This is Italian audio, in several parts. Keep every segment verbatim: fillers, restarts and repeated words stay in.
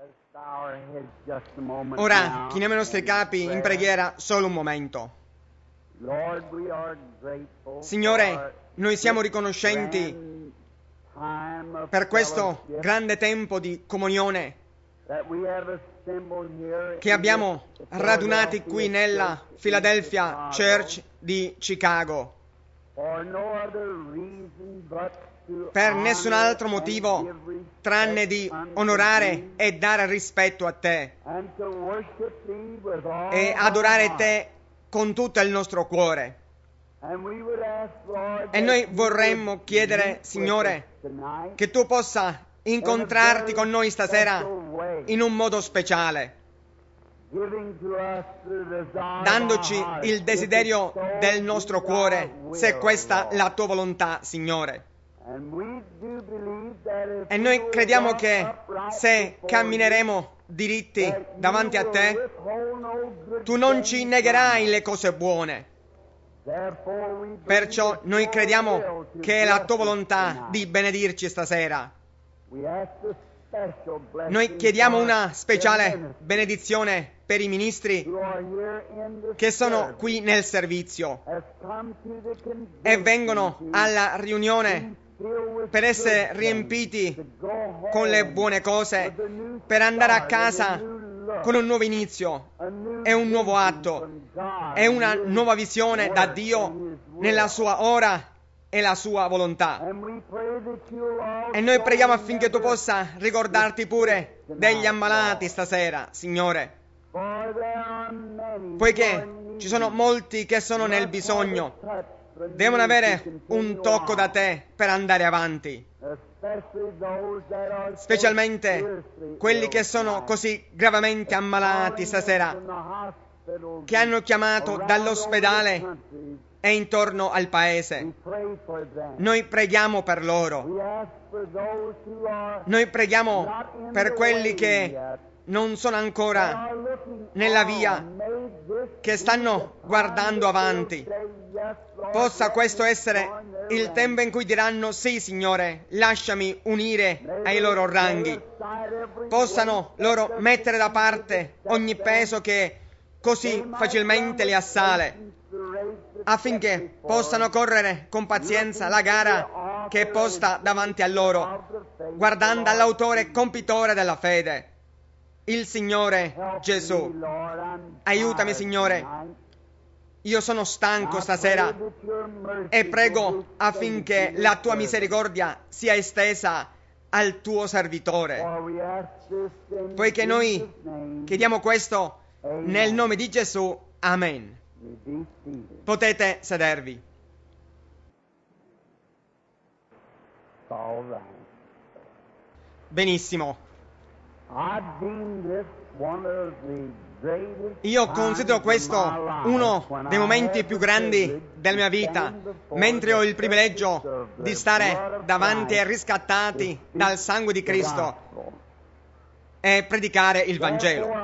Ora chiniamo i nostri capi in preghiera solo un momento. Signore, noi siamo riconoscenti per questo grande tempo di comunione che abbiamo radunati qui nella Philadelphia Church di Chicago. Per nessun altro motivo tranne di onorare e dare rispetto a te e adorare te con tutto il nostro cuore. E noi vorremmo chiedere, Signore, che tu possa incontrarti con noi stasera in un modo speciale, dandoci il desiderio del nostro cuore, se questa è la tua volontà, Signore. E noi crediamo che se cammineremo diritti davanti a te, tu non ci negherai le cose buone. Perciò noi crediamo che è la tua volontà di benedirci stasera. Noi chiediamo una speciale benedizione per i ministri che sono qui nel servizio e vengono alla riunione per essere riempiti con le buone cose, per andare a casa con un nuovo inizio e un nuovo atto e una nuova visione da Dio nella sua ora e la sua volontà. E noi preghiamo affinché tu possa ricordarti pure degli ammalati stasera, Signore, poiché ci sono molti che sono nel bisogno, devono avere un tocco da te per andare avanti, specialmente quelli che sono così gravemente ammalati stasera, che hanno chiamato dall'ospedale e intorno al paese. Noi preghiamo per loro. Noi preghiamo per quelli che non sono ancora nella via, che stanno guardando avanti. Possa questo essere il tempo in cui diranno: sì, Signore, lasciami unire ai loro ranghi. Possano loro mettere da parte ogni peso che così facilmente li assale, affinché possano correre con pazienza la gara che è posta davanti a loro, guardando all'autore e compitore della fede, il Signore Gesù. Aiutami, Signore. Io sono stanco stasera e prego affinché la tua misericordia sia estesa al tuo servitore, poiché noi chiediamo questo nel nome di Gesù. Amen. Potete sedervi. Benissimo. Io considero questo uno dei momenti più grandi della mia vita, mentre ho il privilegio di stare davanti ai riscattati dal sangue di Cristo e predicare il Vangelo.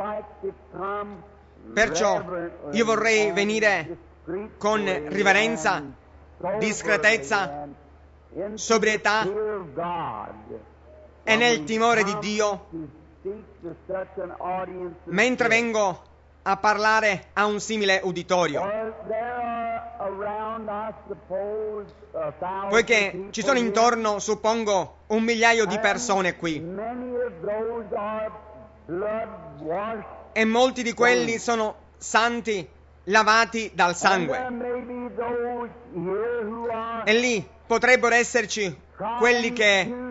Perciò io vorrei venire con riverenza, discretezza, sobrietà e nel timore di Dio, mentre vengo a parlare a un simile uditorio, poiché ci sono intorno, suppongo, un migliaio di persone qui, e molti di quelli sono santi lavati dal sangue, e lì potrebbero esserci quelli che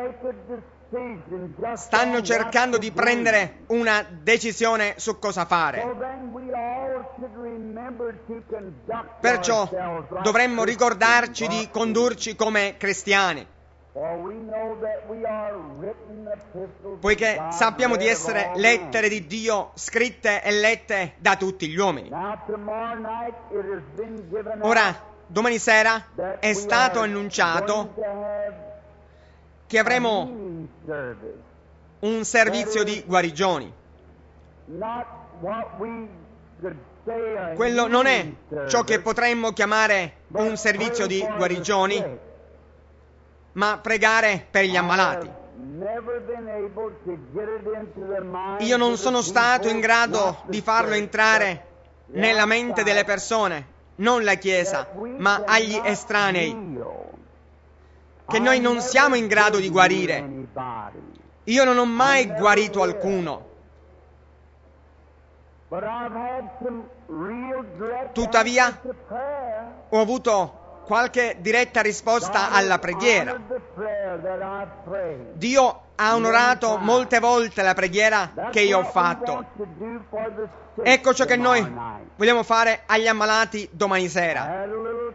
stanno cercando di prendere una decisione su cosa fare. Perciò dovremmo ricordarci di condurci come cristiani, poiché sappiamo di essere lettere di Dio scritte e lette da tutti gli uomini. Ora, domani sera è stato annunciato che avremo un servizio di guarigioni. Quello non è ciò che potremmo chiamare un servizio di guarigioni, ma pregare per gli ammalati. Io non sono stato in grado di farlo entrare nella mente delle persone, non la Chiesa, ma agli estranei, che noi non siamo in grado di guarire. Io non ho mai guarito alcuno. Tuttavia, ho avuto qualche diretta risposta alla preghiera. Dio ha onorato molte volte la preghiera che io ho fatto. Ecco ciò che noi vogliamo fare agli ammalati domani sera.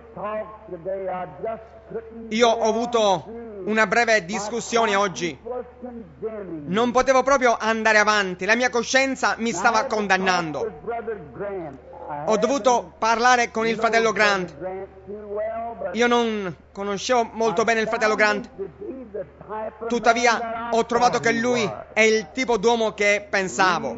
Io ho avuto una breve discussione oggi. Non potevo proprio andare avanti, la mia coscienza mi stava condannando. Ho dovuto parlare con il fratello Grant. Io non conoscevo molto bene il fratello Grant. Tuttavia ho trovato che lui è il tipo d'uomo che pensavo.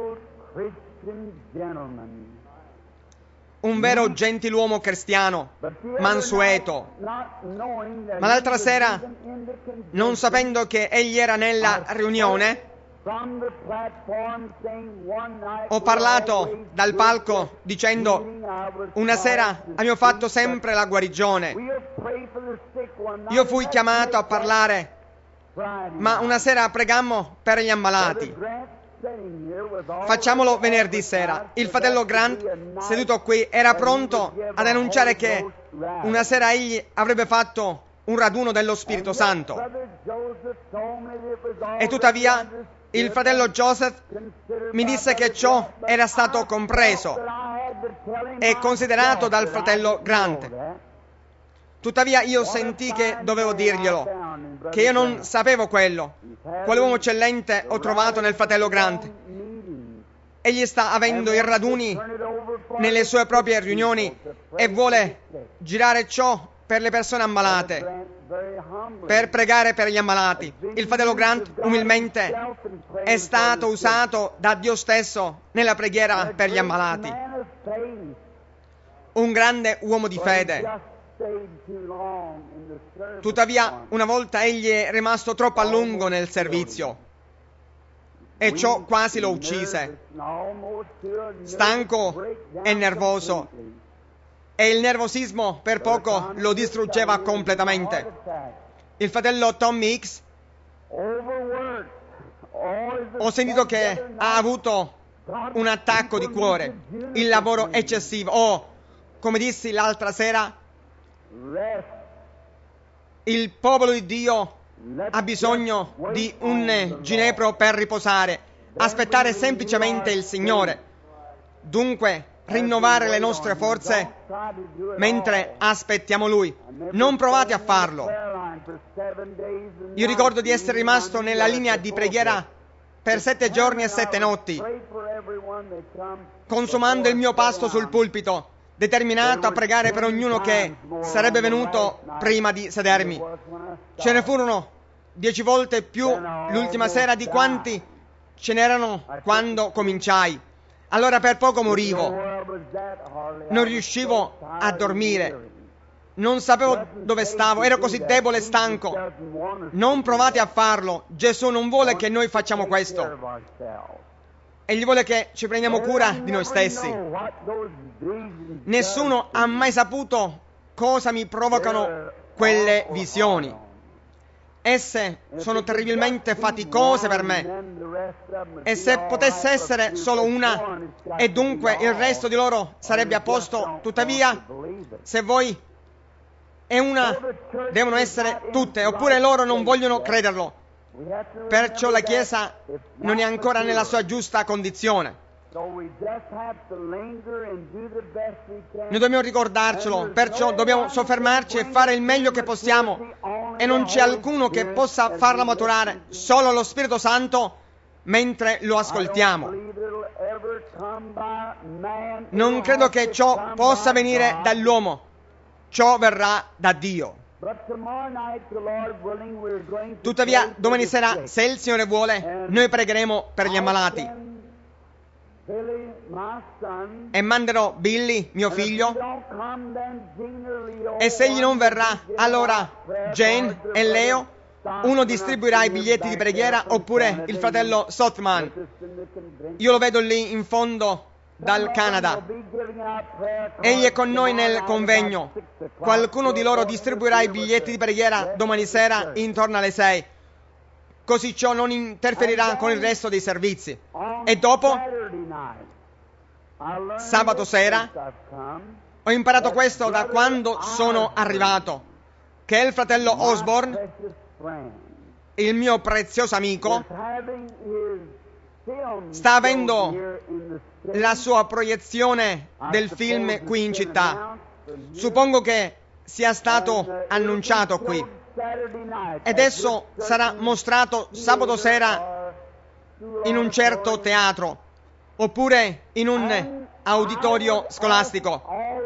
Un vero gentiluomo cristiano, mansueto. Ma l'altra sera, non sapendo che egli era nella riunione, ho parlato dal palco dicendo: una sera abbiamo fatto sempre la guarigione. Io fui chiamato a parlare, ma una sera pregammo per gli ammalati. Facciamolo venerdì sera. Il fratello Grant, seduto qui, era pronto ad annunciare che una sera egli avrebbe fatto un raduno dello Spirito Santo. E tuttavia il fratello Joseph mi disse che ciò era stato compreso e considerato dal fratello Grant. Tuttavia io sentii che dovevo dirglielo, che io non sapevo quello. Quale uomo eccellente ho trovato nel fratello Grant. Egli sta avendo i raduni nelle sue proprie riunioni e vuole girare ciò per le persone ammalate, per pregare per gli ammalati. Il fratello Grant umilmente è stato usato da Dio stesso nella preghiera per gli ammalati. Un grande uomo di fede. Tuttavia, una volta egli è rimasto troppo a lungo nel servizio e ciò quasi lo uccise. Stanco e nervoso. E il nervosismo per poco lo distruggeva completamente. Il fratello Tommy Hicks, ho sentito che ha avuto un attacco di cuore, il lavoro eccessivo. Oh, come dissi l'altra sera, il popolo di Dio ha bisogno di un ginepro per riposare, aspettare semplicemente il Signore. Dunque, rinnovare le nostre forze mentre aspettiamo Lui. Non provate a farlo. Io ricordo di essere rimasto nella linea di preghiera per sette giorni e sette notti, consumando il mio pasto sul pulpito, determinato a pregare per ognuno che sarebbe venuto prima di sedermi. Ce ne furono dieci volte più l'ultima sera di quanti ce n'erano quando cominciai. Allora per poco morivo, non riuscivo a dormire, non sapevo dove stavo, ero così debole e stanco. Non provate a farlo, Gesù non vuole che noi facciamo questo. Egli vuole che ci prendiamo cura di noi stessi. Nessuno ha mai saputo cosa mi provocano quelle visioni. Esse sono terribilmente faticose per me. E se potesse essere solo una, e dunque il resto di loro sarebbe a posto. Tuttavia, se voi e una, devono essere tutte, oppure loro non vogliono crederlo. Perciò la Chiesa non è ancora nella sua giusta condizione. Noi dobbiamo ricordarcelo, perciò dobbiamo soffermarci e fare il meglio che possiamo, e non c'è alcuno che possa farla maturare, solo lo Spirito Santo mentre lo ascoltiamo. Non credo che ciò possa venire dall'uomo, ciò verrà da Dio. Tuttavia, domani sera, se il Signore vuole, noi pregheremo per gli ammalati. E manderò Billy, mio figlio, e se egli non verrà, allora Jane e Leo uno distribuirà i biglietti di preghiera oppure il fratello Sothman. Io lo vedo lì in fondo dal Canada. Egli è con noi nel convegno. Qualcuno di loro distribuirà i biglietti di preghiera domani sera intorno alle sei. Così ciò non interferirà con il resto dei servizi. E dopo, sabato sera, ho imparato questo da quando sono arrivato, che il fratello Osborne, il mio prezioso amico, sta avendo la sua proiezione del film qui in città. Suppongo che sia stato annunciato qui. Ed esso sarà mostrato sabato sera in un certo teatro oppure in un auditorio scolastico.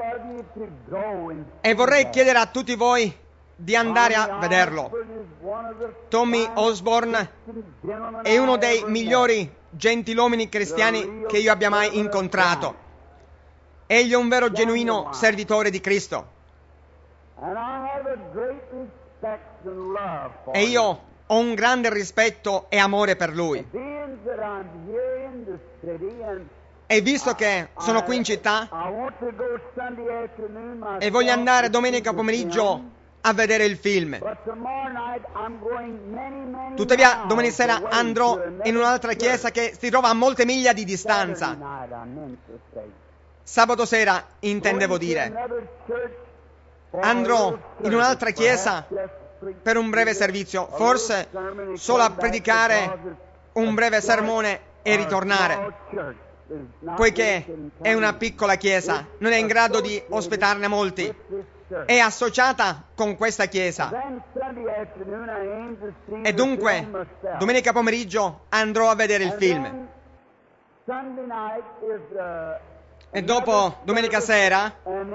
E vorrei chiedere a tutti voi di andare a vederlo. Tommy Osborne è uno dei migliori gentiluomini cristiani che io abbia mai incontrato. Egli è un vero genuino servitore di Cristo. E io ho un grande rispetto e amore per lui. E visto che sono qui in città e voglio andare domenica pomeriggio a vedere il film, tuttavia domani sera andrò in un'altra chiesa che si trova a molte miglia di distanza. Sabato sera intendevo dire. Andrò in un'altra chiesa per un breve servizio, forse solo a predicare un breve sermone e ritornare, poiché è una piccola chiesa, non è in grado di ospitarne molti. È associata con questa chiesa. E dunque, domenica pomeriggio andrò a vedere il film. E dopo, domenica sera,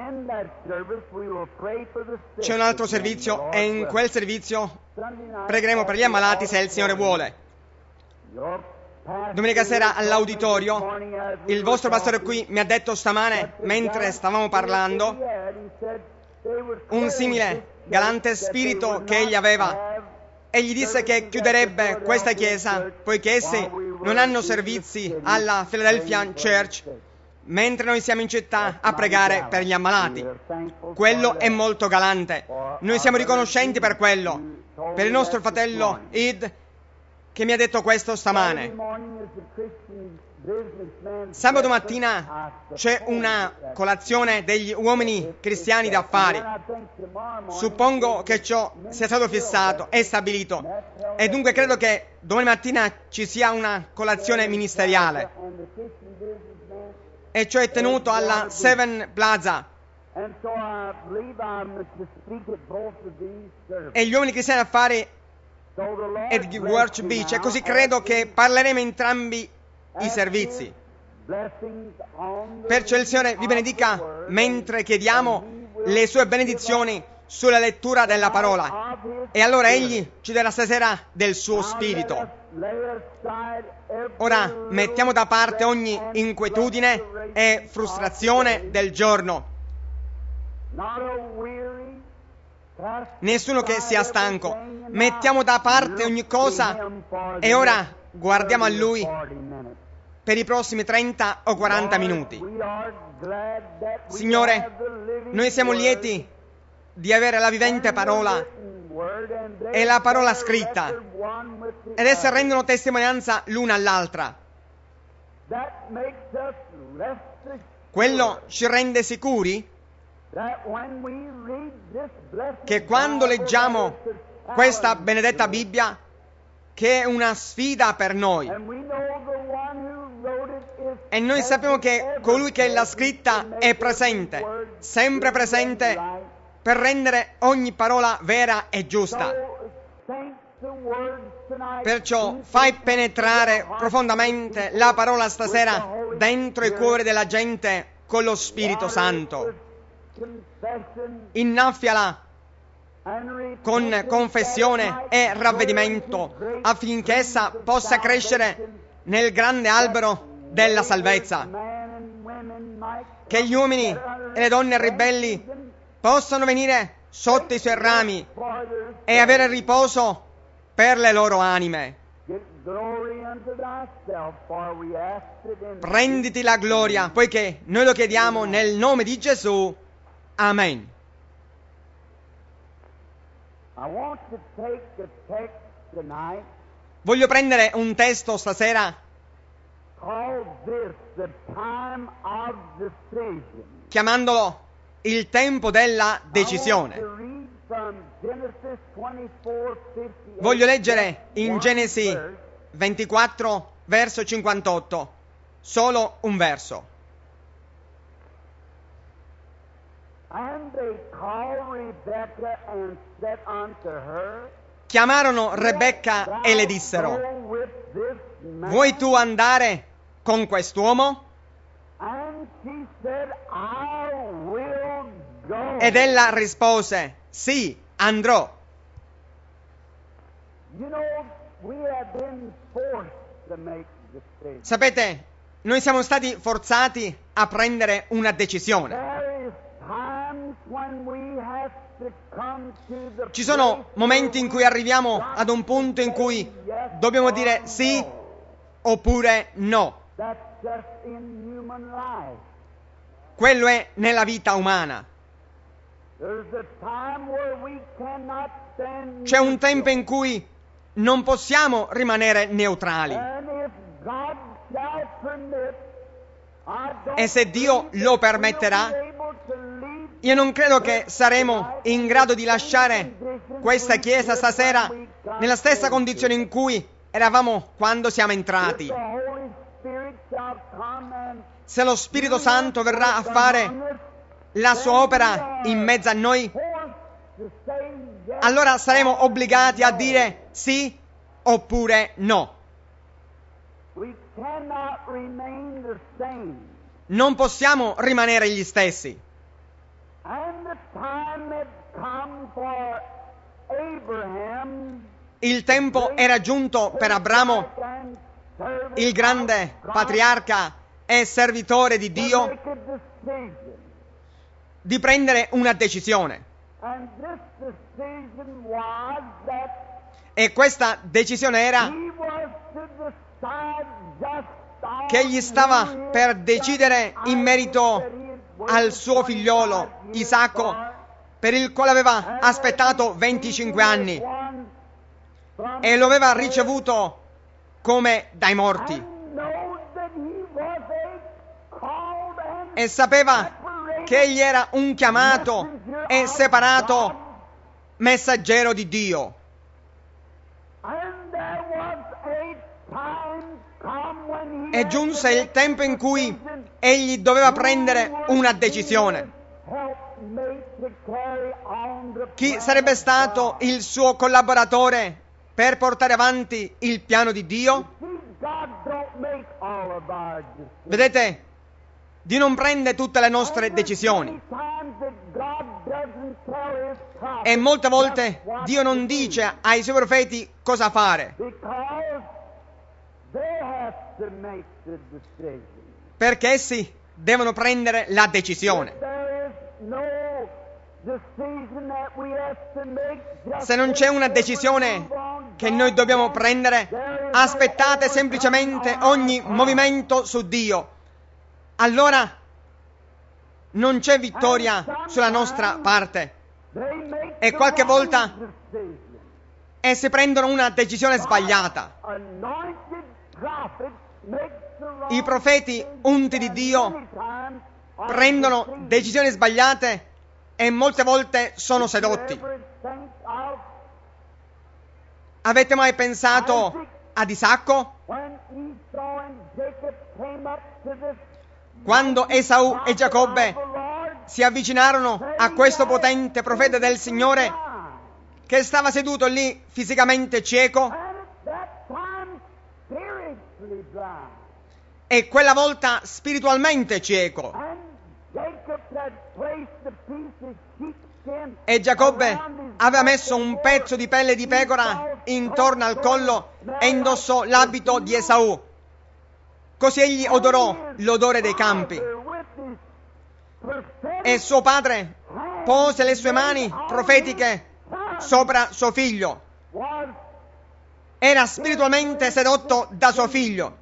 c'è un altro servizio e in quel servizio pregheremo per gli ammalati se il Signore vuole. Domenica sera all'auditorio, il vostro pastore qui mi ha detto stamane, mentre stavamo parlando, un simile galante spirito che egli aveva. E gli disse che chiuderebbe questa chiesa, poiché essi non hanno servizi alla Philadelphia Church, mentre noi siamo in città a pregare per gli ammalati. Quello è molto galante. Noi siamo riconoscenti per quello, per il nostro fratello Ed, che mi ha detto questo stamane. Sabato mattina c'è una colazione degli uomini cristiani d'affari. Suppongo che ciò sia stato fissato e stabilito, e dunque credo che domani mattina ci sia una colazione ministeriale, e ciò è tenuto alla Seven Plaza. E gli uomini cristiani d'affari e di Worship Beach, e così credo che parleremo entrambi i servizi. Perciò il Signore vi benedica mentre chiediamo le sue benedizioni sulla lettura della parola, e allora Egli ci darà stasera del suo spirito. Ora mettiamo da parte ogni inquietudine e frustrazione del giorno. Nessuno che sia stanco. Mettiamo da parte ogni cosa e ora guardiamo a Lui per i prossimi trenta o quaranta minuti. Signore, noi siamo lieti di avere la vivente parola e la parola scritta, ed esse rendono testimonianza l'una all'altra. Quello ci rende sicuri che quando leggiamo questa benedetta Bibbia, che è una sfida per noi, e noi sappiamo che colui che l'ha scritta è presente, sempre presente, per rendere ogni parola vera e giusta. Perciò fai penetrare profondamente la parola stasera dentro i cuori della gente con lo Spirito Santo. Innaffiala con confessione e ravvedimento, affinché essa possa crescere nel grande albero della salvezza, che gli uomini e le donne ribelli possano venire sotto i suoi rami e avere riposo per le loro anime. Prenditi la gloria, poiché noi lo chiediamo nel nome di Gesù. Amen. Voglio prendere un testo stasera chiamandolo il tempo della decisione. Voglio leggere in Genesi ventiquattro, verso cinquantotto, solo un verso. Chiamarono Rebecca e le dissero: vuoi tu andare con quest'uomo? Ed ella rispose: sì, andrò. Sapete, noi siamo stati forzati a prendere una decisione. Ci sono momenti in cui arriviamo ad un punto in cui dobbiamo dire sì oppure no. Quello è nella vita umana. C'è un tempo in cui non possiamo rimanere neutrali. E se Dio lo permetterà, io non credo che saremo in grado di lasciare questa chiesa stasera nella stessa condizione in cui eravamo quando siamo entrati. Se lo Spirito Santo verrà a fare la sua opera in mezzo a noi, allora saremo obbligati a dire sì oppure no. Non possiamo rimanere gli stessi. Il tempo era giunto per Abramo, il grande patriarca e servitore di Dio, di prendere una decisione. E questa decisione era che egli stava per decidere in merito al suo figliolo Isacco, per il quale aveva aspettato venticinque anni e lo aveva ricevuto come dai morti, e sapeva che egli era un chiamato e separato messaggero di Dio. E giunse il tempo in cui egli doveva prendere una decisione. Chi sarebbe stato il suo collaboratore per portare avanti il piano di Dio? Vedete, Dio non prende tutte le nostre decisioni. E molte volte Dio non dice ai suoi profeti cosa fare, perché essi devono prendere la decisione. Se non c'è una decisione che noi dobbiamo prendere, aspettate semplicemente ogni movimento su Dio. Allora non c'è vittoria sulla nostra parte. E qualche volta essi prendono una decisione sbagliata. I profeti unti di Dio prendono decisioni sbagliate e molte volte sono sedotti. Avete mai pensato ad Isacco? Quando Esaù e Giacobbe si avvicinarono a questo potente profeta del Signore, che stava seduto lì fisicamente cieco, e quella volta spiritualmente cieco, e Giacobbe aveva messo un pezzo di pelle di pecora intorno al collo e indossò l'abito di Esaù. Così egli odorò l'odore dei campi. E suo padre pose le sue mani profetiche sopra suo figlio. era spiritualmente sedotto da suo figlio,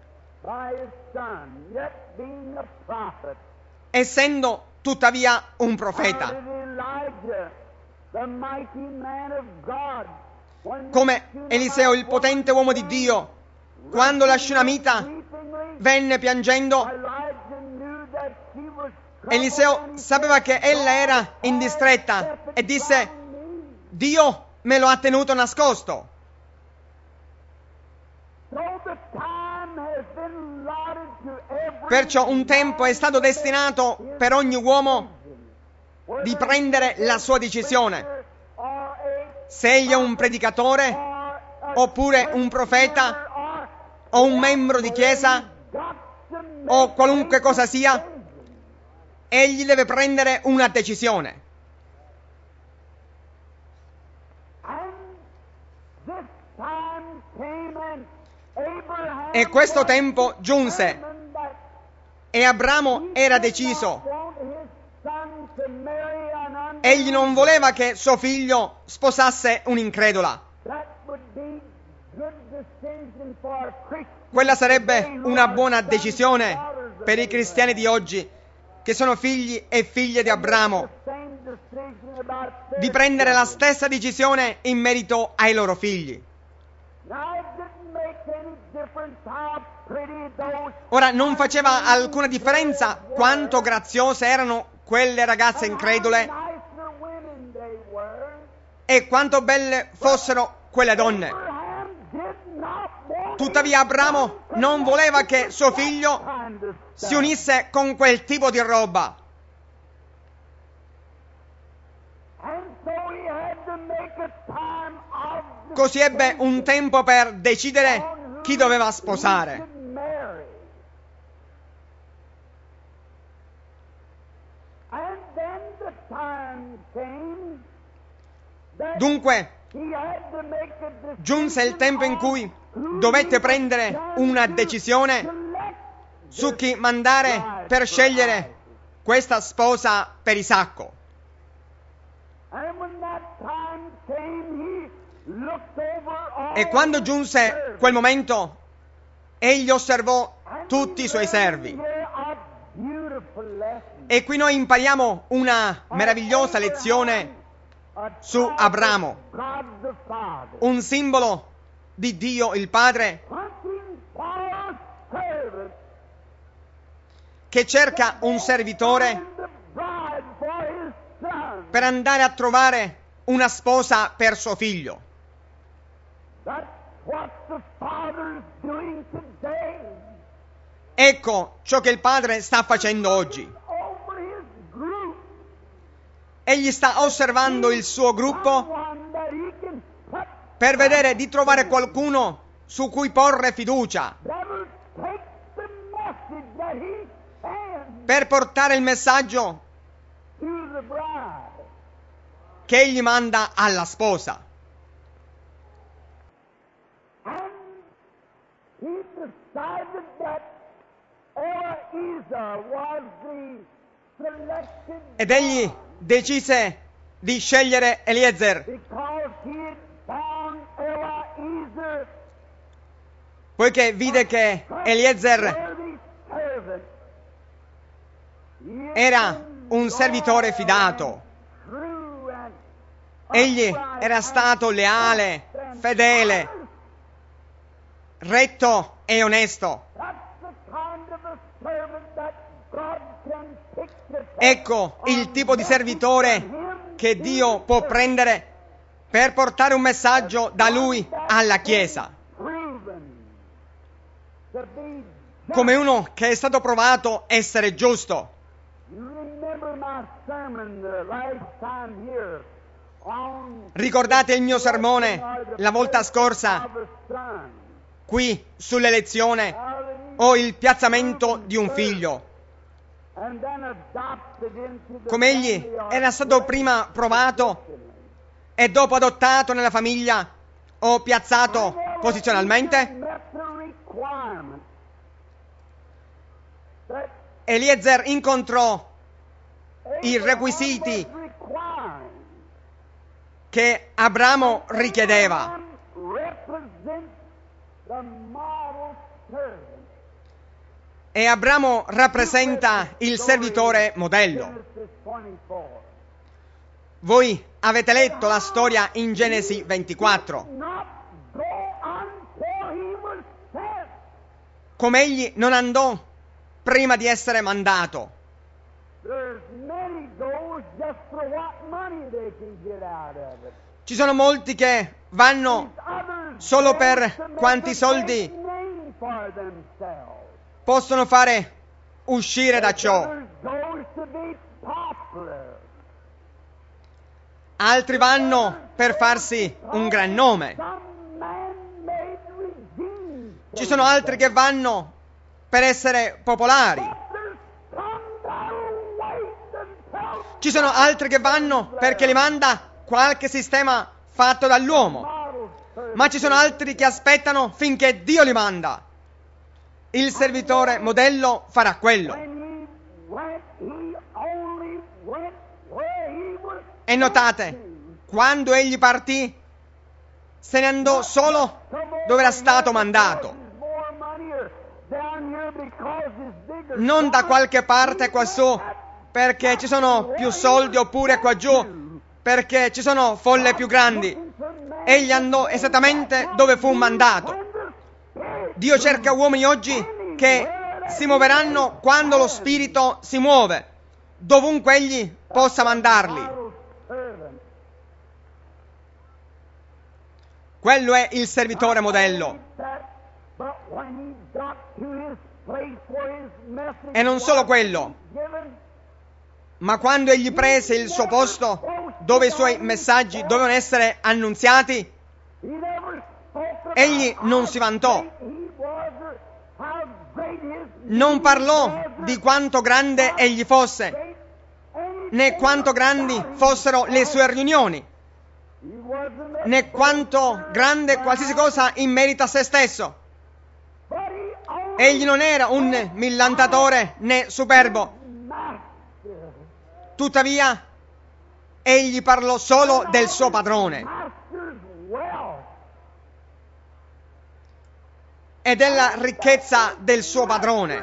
essendo tuttavia un profeta. Come Eliseo, il potente uomo di Dio, quando la Shunammita venne piangendo, Eliseo sapeva che ella era in distretta e disse: Dio me lo ha tenuto nascosto. Perciò un tempo è stato destinato per ogni uomo di prendere la sua decisione, se egli è un predicatore, oppure un profeta, o un membro di chiesa, o qualunque cosa sia, egli deve prendere una decisione. E questo tempo giunse e Abramo era deciso. Egli non voleva che suo figlio sposasse un'incredula. Quella sarebbe una buona decisione per i cristiani di oggi, che sono figli e figlie di Abramo, di prendere la stessa decisione in merito ai loro figli. Ora, non faceva alcuna differenza quanto graziose erano quelle ragazze incredule e quanto belle fossero quelle donne. Tuttavia Abramo non voleva che suo figlio si unisse con quel tipo di roba. Così ebbe un tempo per decidere chi doveva sposare. Dunque, giunse il tempo in cui dovette prendere una decisione su chi mandare per scegliere questa sposa per Isacco. E quando giunse quel momento, egli osservò tutti i suoi servi. E qui noi impariamo una meravigliosa lezione su Abramo, un simbolo di Dio il Padre che cerca un servitore per andare a trovare una sposa per suo figlio. Ecco ciò che il Padre sta facendo oggi. Egli sta osservando il suo gruppo per vedere di trovare qualcuno su cui porre fiducia, per portare il messaggio che egli manda alla sposa. Ed egli decise di scegliere Eliezer, poiché vide che Eliezer era un servitore fidato. Egli era stato leale, fedele, retto e onesto. Ecco il tipo di servitore che Dio può prendere per portare un messaggio da Lui alla Chiesa. Come uno che è stato provato essere giusto. Ricordate il mio sermone la volta scorsa qui sull'elezione o il piazzamento di un figlio. Come egli era stato prima provato e dopo adottato nella famiglia o piazzato posizionalmente. Eliezer incontrò i requisiti che Abramo richiedeva. E Abramo rappresenta il servitore modello. Voi avete letto la storia in Genesi ventiquattro. Come egli non andò prima di essere mandato. Ci sono molti che vanno solo per quanti soldi possono fare uscire da ciò. Altri vanno per farsi un gran nome. Ci sono altri che vanno per essere popolari. Ci sono altri che vanno perché li manda qualche sistema fatto dall'uomo. Ma ci sono altri che aspettano finché Dio li manda. Il servitore modello farà quello. E notate, quando egli partì, se ne andò solo dove era stato mandato. Non da qualche parte qua su, perché ci sono più soldi, oppure qua giù, perché ci sono folle più grandi. Egli andò esattamente dove fu mandato. Dio cerca uomini oggi che si muoveranno quando lo Spirito si muove, dovunque egli possa mandarli. Quello è il servitore modello. E non solo quello, ma quando egli prese il suo posto, dove i suoi messaggi dovevano essere annunziati, egli non si vantò. Non parlò di quanto grande egli fosse, né quanto grandi fossero le sue riunioni, né quanto grande qualsiasi cosa in merito a se stesso. Egli non era un millantatore né superbo. Tuttavia, egli parlò solo del suo padrone e della ricchezza del suo padrone,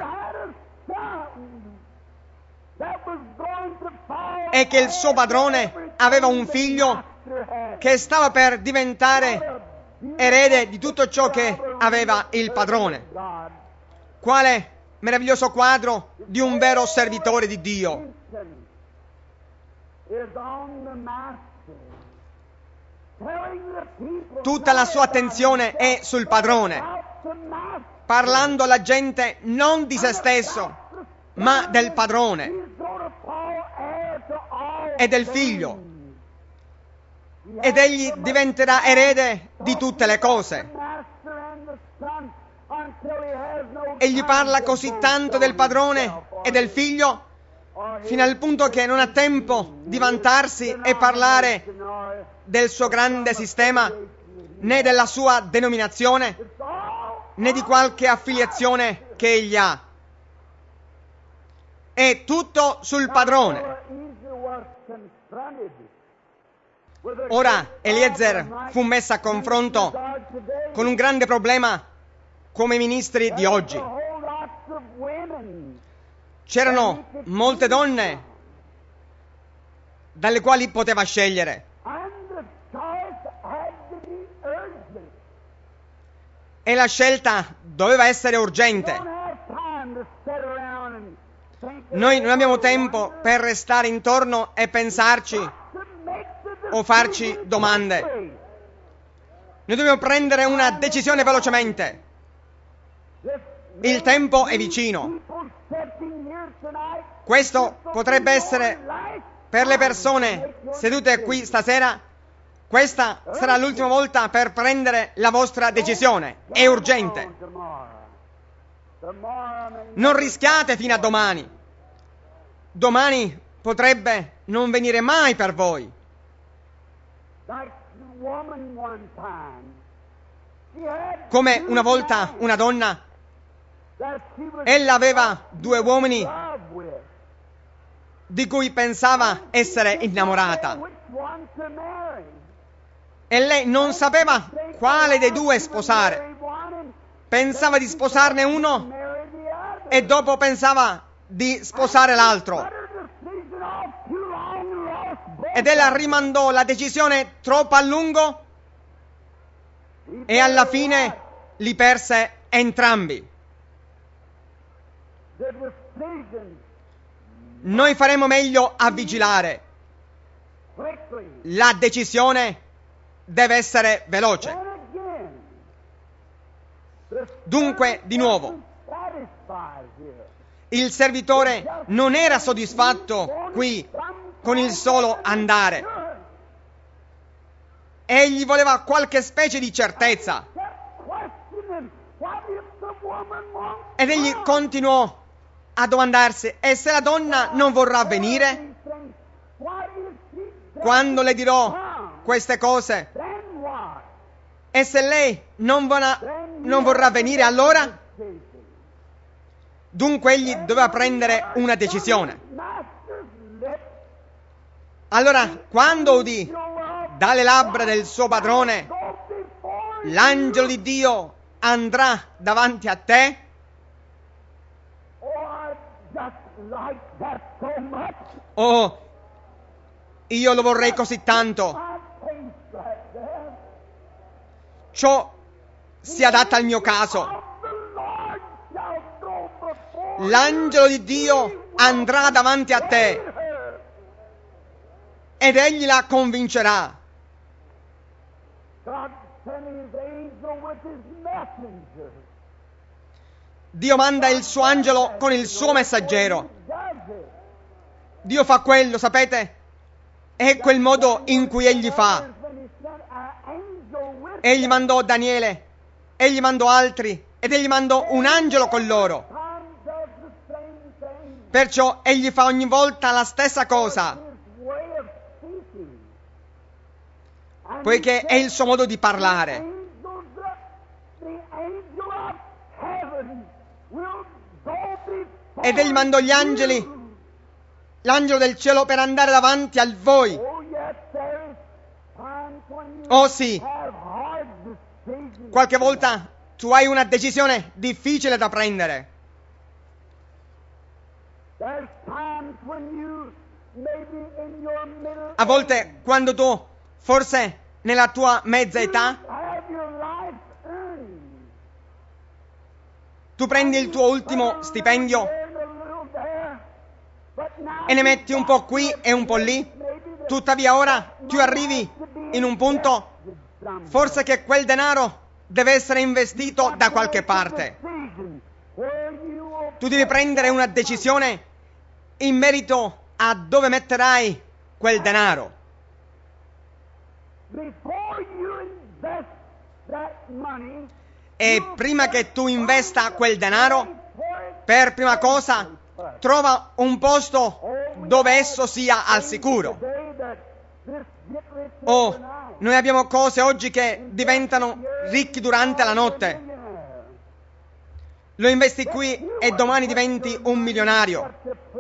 e che il suo padrone aveva un figlio che stava per diventare erede di tutto ciò che aveva il padrone. Quale meraviglioso quadro di un vero servitore di Dio! Tutta la sua attenzione è sul padrone, parlando alla gente non di se stesso, ma del padrone e del figlio. Ed egli diventerà erede di tutte le cose. Egli parla così tanto del padrone e del figlio fino al punto che non ha tempo di vantarsi e parlare del suo grande sistema, né della sua denominazione, né di qualche affiliazione che egli ha. È tutto sul padrone. Ora Eliezer fu messo a confronto con un grande problema come i ministri di oggi. C'erano molte donne dalle quali poteva scegliere. E la scelta doveva essere urgente. Noi non abbiamo tempo per restare intorno e pensarci o farci domande. Noi dobbiamo prendere una decisione velocemente. Il tempo è vicino. Questo potrebbe essere per le persone sedute qui stasera. Questa sarà l'ultima volta per prendere la vostra decisione. È urgente. Non rischiate fino a domani. Domani potrebbe non venire mai per voi. Come una volta una donna, ella aveva due uomini di cui pensava essere innamorata e lei non sapeva quale dei due sposare. pensava di sposarne uno e dopo pensava di sposare l'altro. Ed ella rimandò la decisione troppo a lungo e alla fine li perse entrambi. Noi faremo meglio a vigilare. La decisione deve essere veloce. Dunque, di nuovo, il servitore non era soddisfatto qui con il solo andare. Egli voleva qualche specie di certezza. Ed egli continuò a domandarsi: e se la donna non vorrà venire? Quando le dirò queste cose? E se lei non vorrà, non vorrà venire, allora? Dunque egli doveva prendere una decisione. Allora, quando udì dalle labbra del suo padrone: l'angelo di Dio andrà davanti a te, oh, io lo vorrei così tanto. Ciò si adatta al mio caso. L'angelo di Dio andrà davanti a te ed egli la convincerà. Dio manda il suo angelo con il suo messaggero. Dio fa quello, sapete? È quel modo in cui egli fa. Egli mandò Daniele, egli mandò altri, ed egli mandò un angelo con loro. Perciò egli fa ogni volta la stessa cosa, poiché è il suo modo di parlare. Ed egli mandò gli angeli, l'angelo del cielo, per andare davanti a voi. Oh sì, qualche volta tu hai una decisione difficile da prendere. A volte, quando tu, forse nella tua mezza età, tu prendi il tuo ultimo stipendio e ne metti un po' qui e un po' lì, tuttavia ora tu arrivi in un punto, forse che quel denaro deve essere investito da qualche parte. Tu devi prendere una decisione in merito a dove metterai quel denaro. E prima che tu investa quel denaro, per prima cosa trova un posto dove esso sia al sicuro. Oh, noi abbiamo cose oggi che diventano ricchi durante la notte. Lo investi qui e domani diventi un milionario.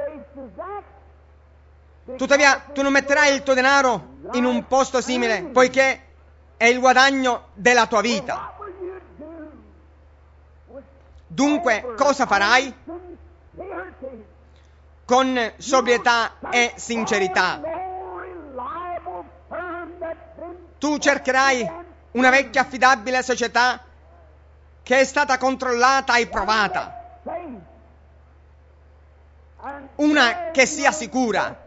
Tuttavia, tu non metterai il tuo denaro in un posto simile, poiché è il guadagno della tua vita. Dunque, cosa farai? Con sobrietà e sincerità. Tu cercherai una vecchia affidabile società che è stata controllata e provata. Una che sia sicura.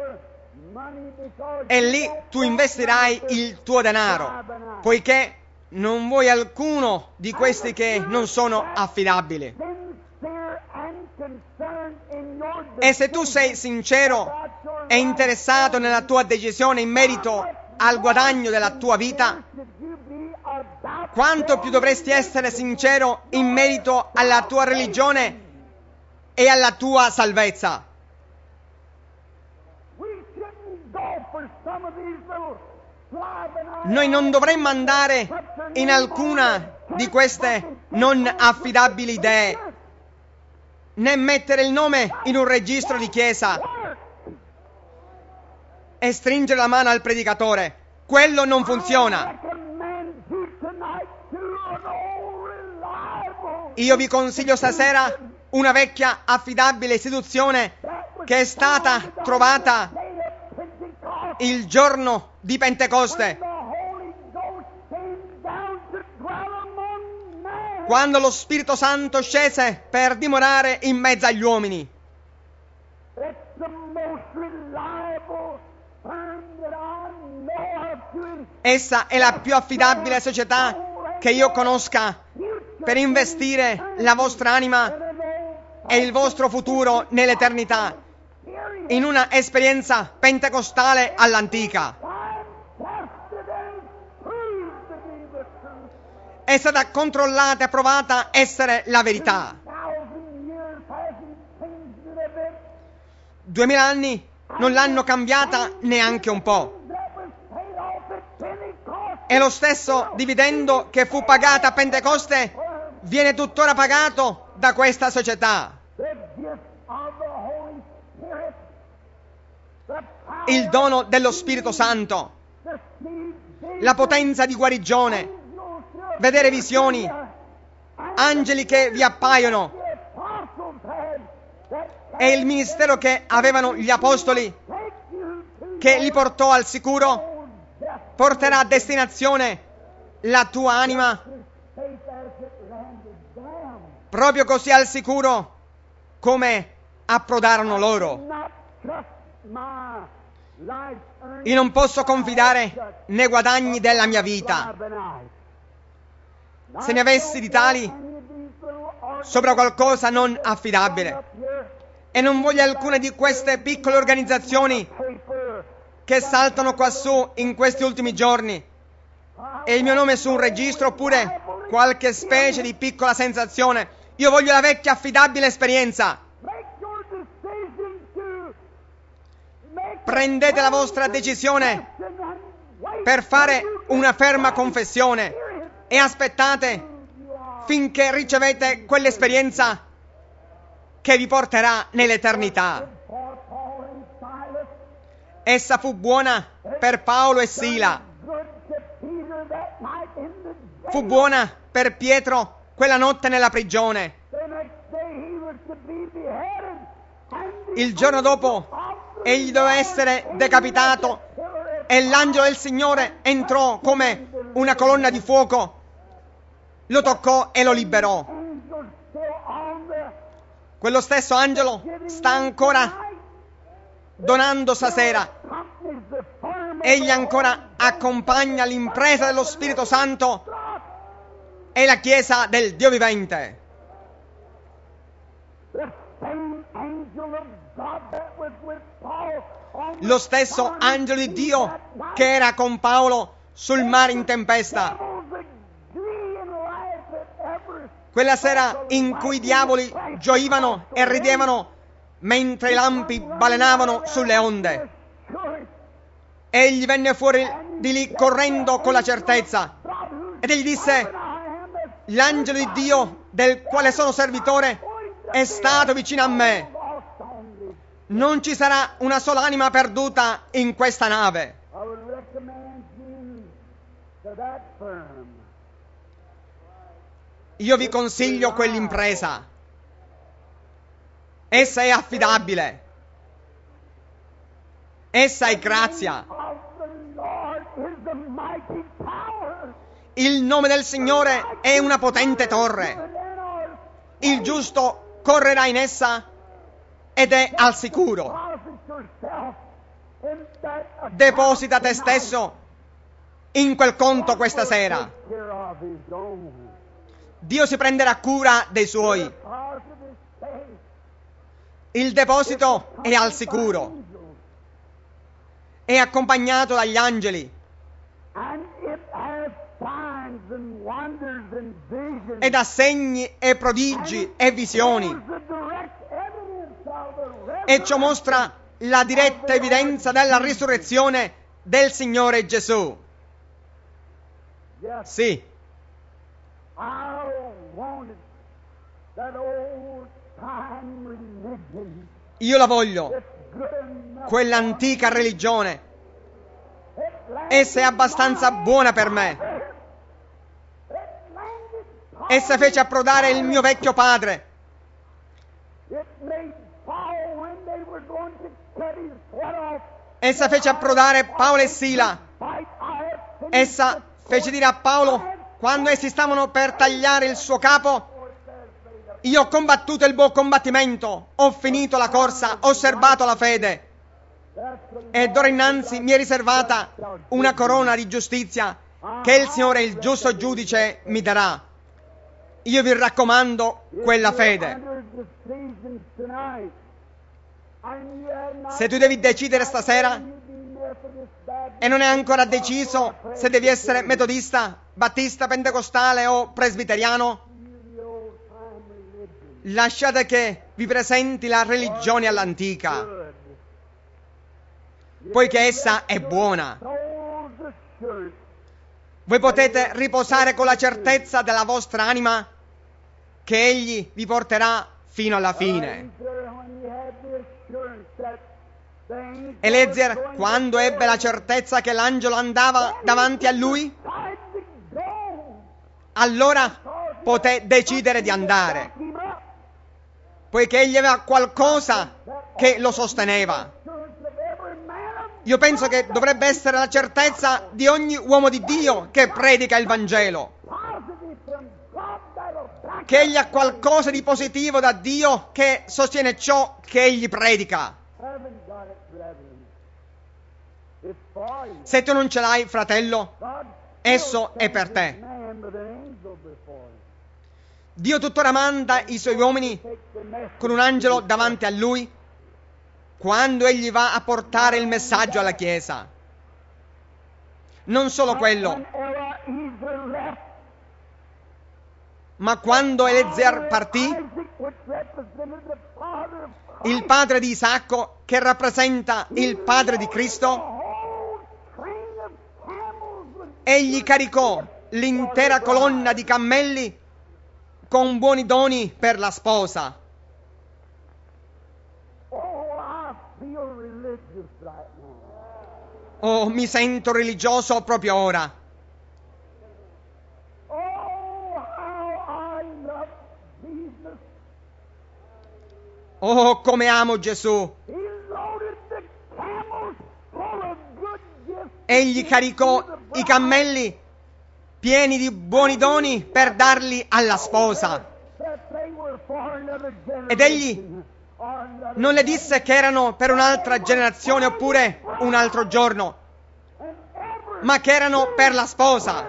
E lì tu investirai il tuo denaro, poiché non vuoi alcuno di questi che non sono affidabili. E se tu sei sincero e interessato nella tua decisione in merito al guadagno della tua vita, quanto più dovresti essere sincero in merito alla tua religione e alla tua salvezza. Noi non dovremmo andare in alcuna di queste non affidabili idee, né mettere il nome in un registro di chiesa e stringere la mano al predicatore. Quello non funziona. Io vi consiglio stasera una vecchia affidabile istituzione che è stata trovata il giorno di Pentecoste, quando lo Spirito Santo scese per dimorare in mezzo agli uomini. Essa è la più affidabile società che io conosca per investire la vostra anima e il vostro futuro nell'eternità in una esperienza pentecostale all'antica. È stata controllata e provata essere la verità. Duemila anni non l'hanno cambiata neanche un po'. E lo stesso dividendo che fu pagata a Pentecoste viene tuttora pagato da questa società. Il dono dello Spirito Santo, la potenza di guarigione, vedere visioni, angeli che vi appaiono, e il ministero che avevano gli apostoli, che li portò al sicuro, porterà a destinazione la tua anima proprio così al sicuro come approdarono loro. Io non posso confidare nei guadagni della mia vita. Se ne avessi di tali, sopra qualcosa non affidabile. E non voglio alcune di queste piccole organizzazioni che saltano quassù in questi ultimi giorni e il mio nome su un registro oppure qualche specie di piccola sensazione. Io voglio la vecchia affidabile esperienza. Prendete la vostra decisione per fare una ferma confessione e aspettate finché ricevete quell'esperienza che vi porterà nell'eternità. Essa fu buona per Paolo e Sila. Fu buona per Pietro quella notte nella prigione. Il giorno dopo egli doveva essere decapitato e l'angelo del Signore entrò come una colonna di fuoco, lo toccò e lo liberò. Quello stesso angelo sta ancora donando stasera. Egli ancora accompagna l'impresa dello Spirito Santo e la Chiesa del Dio vivente. Lo stesso angelo di Dio che era con Paolo sul mare in tempesta. Quella sera in cui i diavoli gioivano e ridevano mentre i lampi balenavano sulle onde. Egli venne fuori di lì correndo con la certezza ed egli disse: l'angelo di Dio del quale sono servitore è stato vicino a me. Non ci sarà una sola anima perduta in questa nave. Io vi consiglio quell'impresa. Essa è affidabile. Essa è grazia. Il nome del Signore è una potente torre. Il giusto correrà in essa ed è al sicuro. Deposita te stesso in quel conto questa sera. Dio si prenderà cura dei suoi. Il deposito è al sicuro. È accompagnato dagli angeli. E da segni e prodigi e visioni. E ciò mostra la diretta evidenza della risurrezione del Signore Gesù. Sì. Io la voglio, quell'antica religione. Essa è abbastanza buona per me. Essa fece approdare il mio vecchio padre. Essa fece approdare Paolo e Sila. Essa fece dire a Paolo, quando essi stavano per tagliare il suo capo: io ho combattuto il buon combattimento, ho finito la corsa, ho serbato la fede, ed ora innanzi mi è riservata una corona di giustizia che il Signore, il giusto giudice, mi darà. Io vi raccomando quella fede. Se tu devi decidere stasera e non è ancora deciso se devi essere metodista, battista, pentecostale o presbiteriano, lasciate che vi presenti la religione all'antica, poiché essa è buona. Voi potete riposare con la certezza della vostra anima che Egli vi porterà fino alla fine. Eliezer, quando ebbe la certezza che l'angelo andava davanti a lui, allora poté decidere di andare, poiché egli aveva qualcosa che lo sosteneva. Io penso che dovrebbe essere la certezza di ogni uomo di Dio che predica il Vangelo, che egli ha qualcosa di positivo da Dio che sostiene ciò che egli predica. Se tu non ce l'hai, fratello, esso è per te. Dio tuttora manda i suoi uomini con un angelo davanti a lui quando egli va a portare il messaggio alla Chiesa. Non solo quello, ma quando Eliezer partì, il padre di Isacco, che rappresenta il padre di Cristo, egli caricò l'intera colonna di cammelli con buoni doni per la sposa. Oh, mi sento religioso proprio ora. Oh, come amo Gesù. Egli caricò i cammelli pieni di buoni doni per darli alla sposa. Ed egli non le disse che erano per un'altra generazione oppure un altro giorno, ma che erano per la sposa.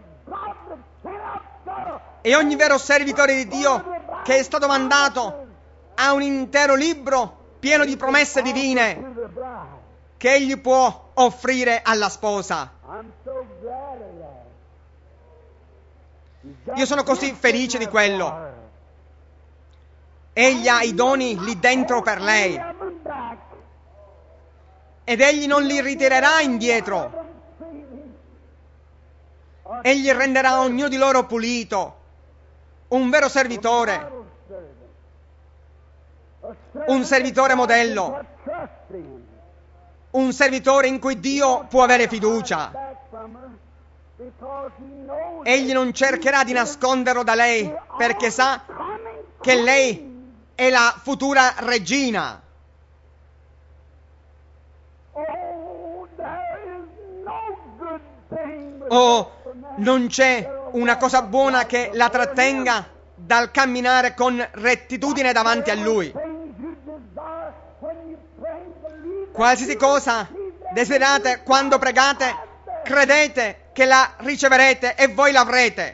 E ogni vero servitore di Dio che è stato mandato ha un intero libro pieno di promesse divine che egli può offrire alla sposa. Io sono così felice di quello. Egli ha i doni lì dentro per lei ed egli non li ritirerà indietro. Egli renderà ognuno di loro pulito, un vero servitore, un servitore modello, un servitore in cui Dio può avere fiducia. Egli non cercherà di nasconderlo da lei, perché sa che lei è la futura regina. Oh, non c'è una cosa buona che la trattenga dal camminare con rettitudine davanti a Lui. Qualsiasi cosa desiderate quando pregate, credete che la riceverete e voi l'avrete.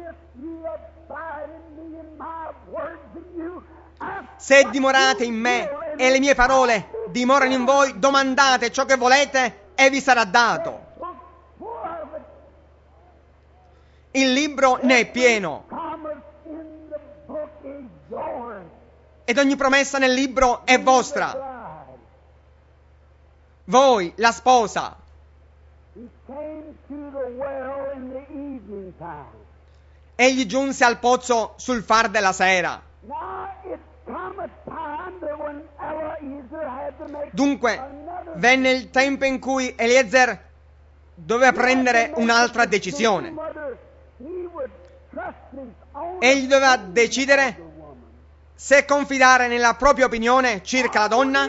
Se dimorate in me e le mie parole dimorano in voi, domandate ciò che volete e vi sarà dato. Il libro ne è pieno ed ogni promessa nel libro è vostra. Voi, la sposa. Egli giunse al pozzo sul far della sera. Dunque, venne il tempo in cui Eliezer doveva prendere un'altra decisione. egli doveva decidere se confidare nella propria opinione circa la donna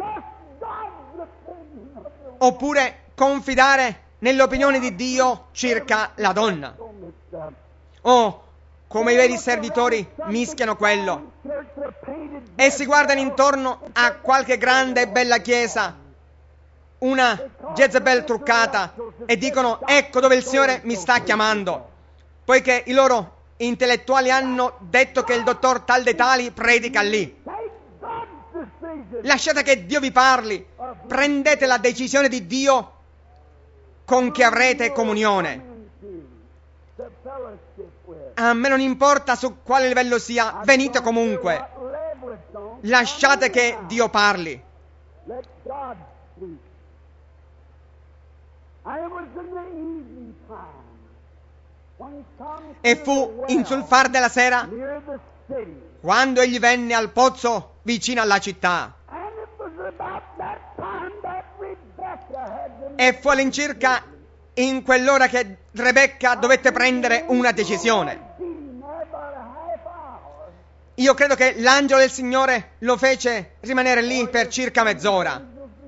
oppure confidare nell'opinione di Dio circa la donna. Oh, come i veri servitori mischiano quello. E si guardano intorno a qualche grande e bella chiesa, una Jezebel truccata, e dicono: ecco dove il Signore mi sta chiamando, poiché i loro intellettuali hanno detto che il dottor tal dei tali predica lì. Lasciate che Dio vi parli, prendete la decisione di Dio con chi avrete comunione. A me non importa su quale livello sia, venite comunque. Lasciate che Dio parli. E fu in sul far della sera quando egli venne al pozzo vicino alla città. E fu all'incirca in quell'ora che Rebecca dovette prendere una decisione. Io credo che l'angelo del Signore lo fece rimanere lì per circa mezz'ora,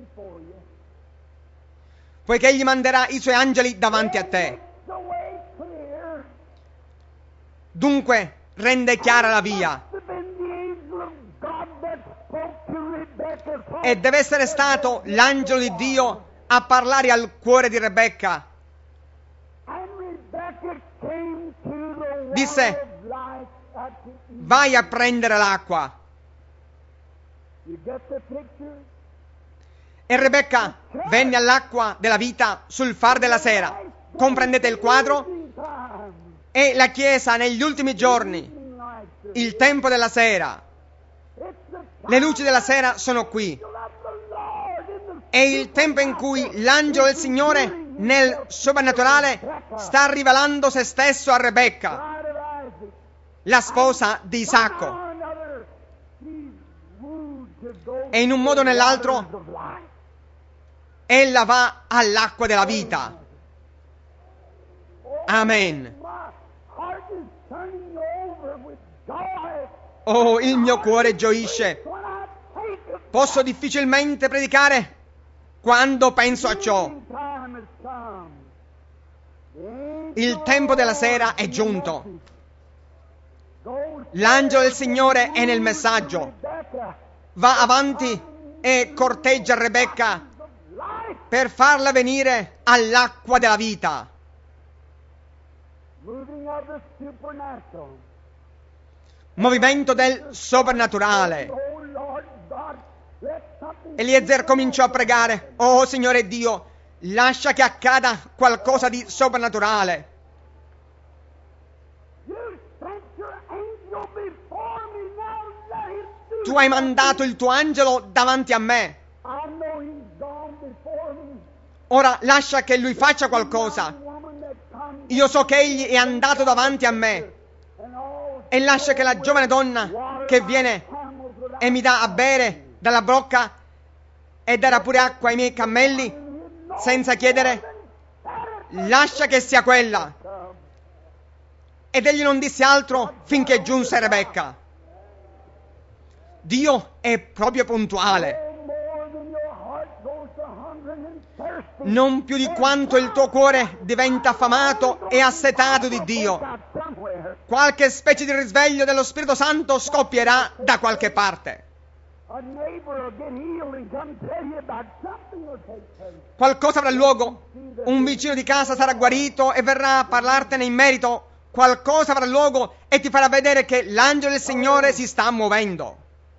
poiché egli manderà i suoi angeli davanti a te. Dunque rende chiara la via. E deve essere stato l'angelo di Dio a parlare al cuore di Rebecca. Disse: vai a prendere l'acqua. E Rebecca venne all'acqua della vita sul far della sera. Comprendete il quadro? E la Chiesa negli ultimi giorni, il tempo della sera, le luci della sera sono qui. È il tempo in cui l'angelo del Signore nel soprannaturale sta rivelando se stesso a Rebecca, la sposa di Isacco. E in un modo o nell'altro ella va all'acqua della vita. Amen. Oh, il mio cuore gioisce. Posso difficilmente predicare quando penso a ciò. Il tempo della sera è giunto. L'angelo del Signore è nel messaggio. Va avanti e corteggia Rebecca per farla venire all'acqua della vita. Movimento del soprannaturale. Eliezer cominciò a pregare: oh Signore Dio, lascia che accada qualcosa di soprannaturale. Tu hai mandato il tuo angelo davanti a me. Ora lascia che lui faccia qualcosa. Io so che egli è andato davanti a me. E lascia che la giovane donna che viene e mi dà a bere dalla brocca e darà pure acqua ai miei cammelli senza chiedere, lascia che sia quella. Ed egli non disse altro finché giunse Rebecca. Dio è proprio puntuale. Non più di quanto il tuo cuore diventa affamato e assetato di Dio. Qualche specie di risveglio dello Spirito Santo scoppierà da qualche parte. Qualcosa avrà luogo. Un vicino di casa sarà guarito e verrà a parlartene in merito. Qualcosa avrà luogo e ti farà vedere che l'angelo del Signore si sta muovendo.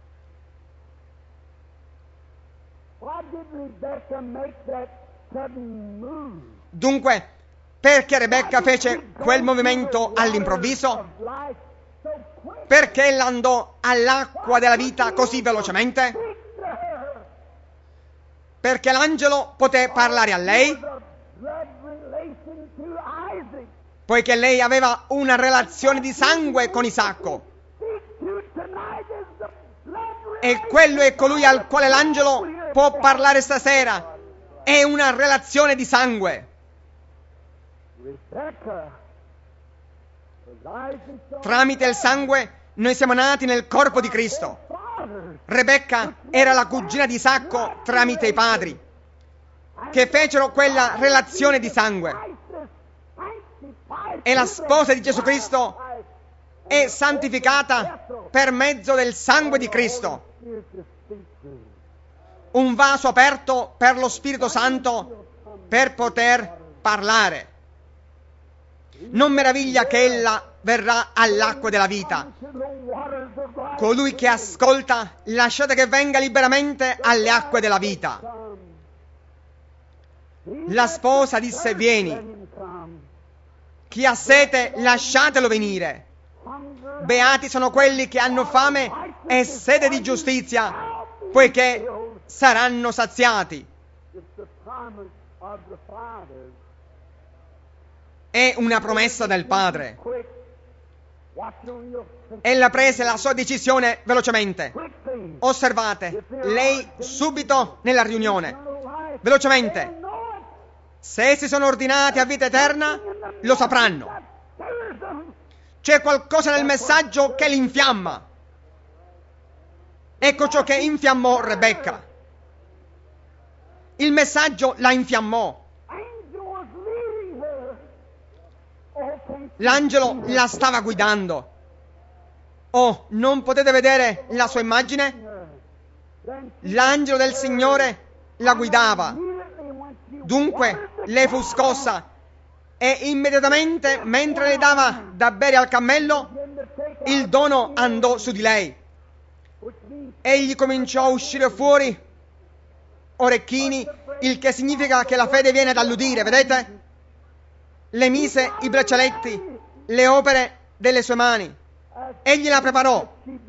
Dunque, perché Rebecca fece quel movimento all'improvviso? Perché ella andò all'acqua della vita così velocemente? Perché l'angelo poté parlare a lei? Poiché lei aveva una relazione di sangue con Isacco. E quello è colui al quale l'angelo può parlare stasera. È una relazione di sangue. Tramite il sangue noi siamo nati nel corpo di Cristo. Rebecca era la cugina di Isacco tramite i padri, che fecero quella relazione di sangue. E la sposa di Gesù Cristo è santificata per mezzo del sangue di Cristo. Un vaso aperto per lo Spirito Santo per poter parlare. Non meraviglia che ella verrà all'acqua della vita. Colui che ascolta, lasciate che venga liberamente alle acque della vita. La sposa disse: vieni. Chi ha sete, lasciatelo venire. Beati sono quelli che hanno fame e sete di giustizia, poiché saranno saziati. È una promessa del Padre. Ella prese la sua decisione velocemente. Osservate, lei subito nella riunione, velocemente. Se essi sono ordinati a vita eterna, lo sapranno. C'è qualcosa nel messaggio che li infiamma. Ecco ciò che infiammò Rebecca. Il messaggio la infiammò. L'angelo la stava guidando. Oh, non potete vedere la sua immagine? L'angelo del Signore la guidava. Dunque, lei fu scossa e immediatamente, mentre le dava da bere al cammello, il dono andò su di lei. Egli cominciò a uscire fuori orecchini, il che significa che la fede viene dall'udire, vedete? Le mise i braccialetti, le opere delle sue mani. Egli la preparò.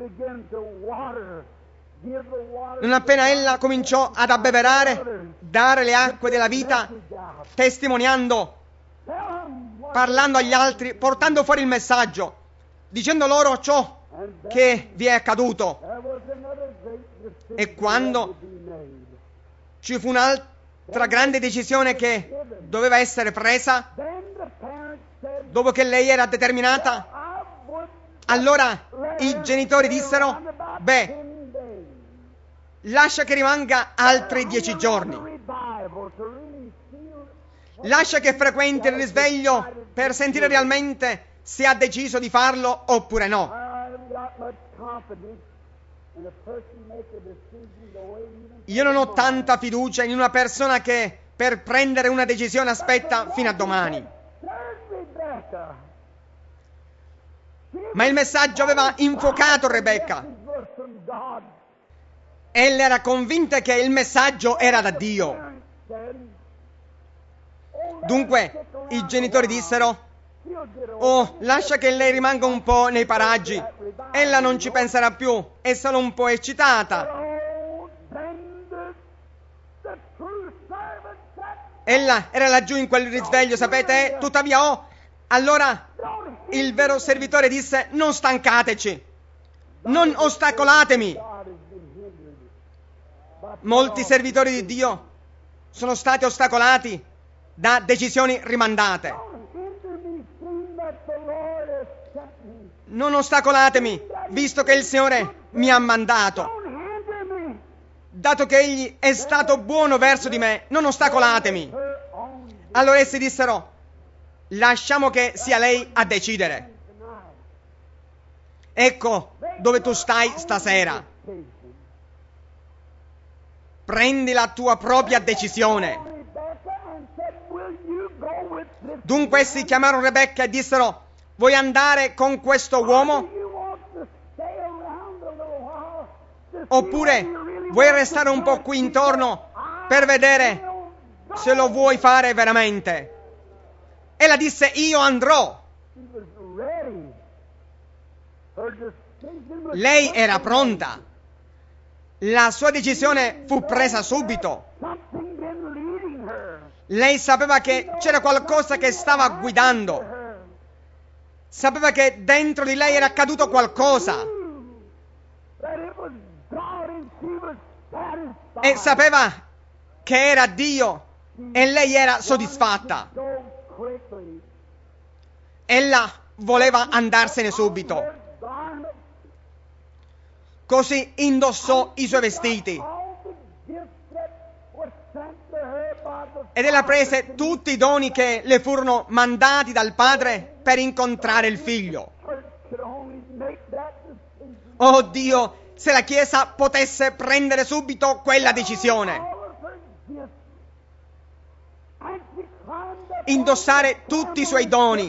Non appena ella cominciò ad abbeverare, dare le acque della vita, testimoniando, parlando agli altri, portando fuori il messaggio, dicendo loro ciò che vi è accaduto. E quando ci fu un'altra grande decisione che doveva essere presa, dopo che lei era determinata, allora i genitori dissero: beh, lascia che rimanga altri dieci giorni. Lascia che frequenti il risveglio per sentire realmente se ha deciso di farlo oppure no. Io non ho tanta fiducia in una persona che per prendere una decisione aspetta fino a domani. Ma il messaggio aveva infuocato Rebecca. Ella era convinta che il messaggio era da Dio. Dunque i genitori dissero: oh, lascia che lei rimanga un po' nei paraggi. Ella non ci penserà più, è solo un po' eccitata. Ella era laggiù in quel risveglio, sapete? Tuttavia, oh, allora il vero servitore disse: non stancateci, non ostacolatemi. Molti servitori di Dio sono stati ostacolati da decisioni rimandate. Non ostacolatemi, visto che il Signore mi ha mandato. Dato che Egli è stato buono verso di me, non ostacolatemi. Allora essi dissero: lasciamo che sia lei a decidere. Ecco dove tu stai stasera. Prendi la tua propria decisione. Dunque essi chiamarono Rebecca e dissero: vuoi andare con questo uomo? Oppure vuoi restare un po' qui intorno per vedere se lo vuoi fare veramente? Ella disse: io andrò. Lei era pronta. La sua decisione fu presa subito. Lei sapeva che c'era qualcosa che stava guidando. Sapeva che dentro di lei era accaduto qualcosa. E sapeva che era Dio e lei era soddisfatta. Ella voleva andarsene subito. Così indossò i suoi vestiti ed ella prese tutti i doni che le furono mandati dal padre per incontrare il figlio. Oh Dio, se la Chiesa potesse prendere subito quella decisione, indossare tutti i suoi doni,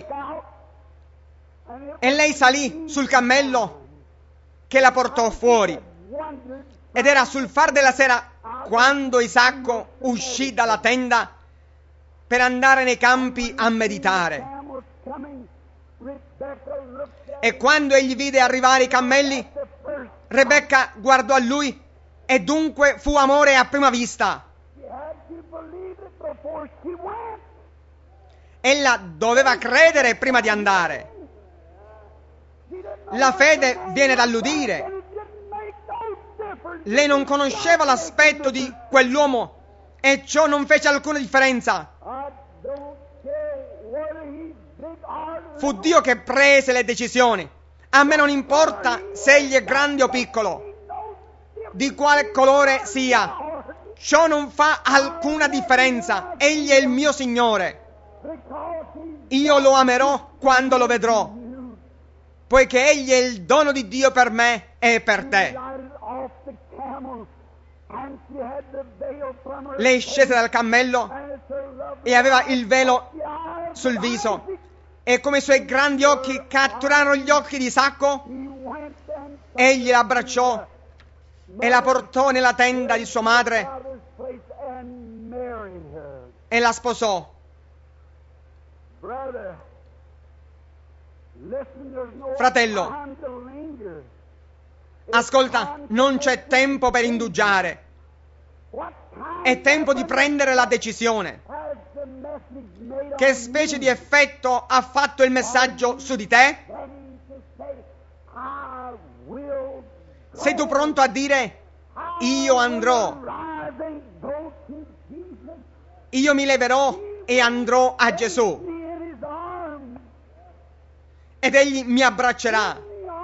e lei salì sul cammello che la portò fuori, ed era sul far della sera quando Isacco uscì dalla tenda per andare nei campi a meditare. E quando egli vide arrivare i cammelli, Rebecca guardò a lui e dunque fu amore a prima vista. Ella doveva credere prima di andare. La fede viene dall'udire. Lei non conosceva l'aspetto di quell'uomo e ciò non fece alcuna differenza. Fu Dio che prese le decisioni. A me non importa se egli è grande o piccolo, di quale colore sia. Ciò non fa alcuna differenza. Egli è il mio Signore. Io lo amerò quando lo vedrò, poiché egli è il dono di Dio per me e per te. Lei scese dal cammello e aveva il velo sul viso, e come i suoi grandi occhi catturarono gli occhi di Isacco, egli l'abbracciò e la portò nella tenda di sua madre e la sposò. Fratello, ascolta, non c'è tempo per indugiare. È tempo di prendere la decisione. Che specie di effetto ha fatto il messaggio su di te? Sei tu pronto a dire: io andrò, io mi leverò e andrò a Gesù, ed egli mi abbraccerà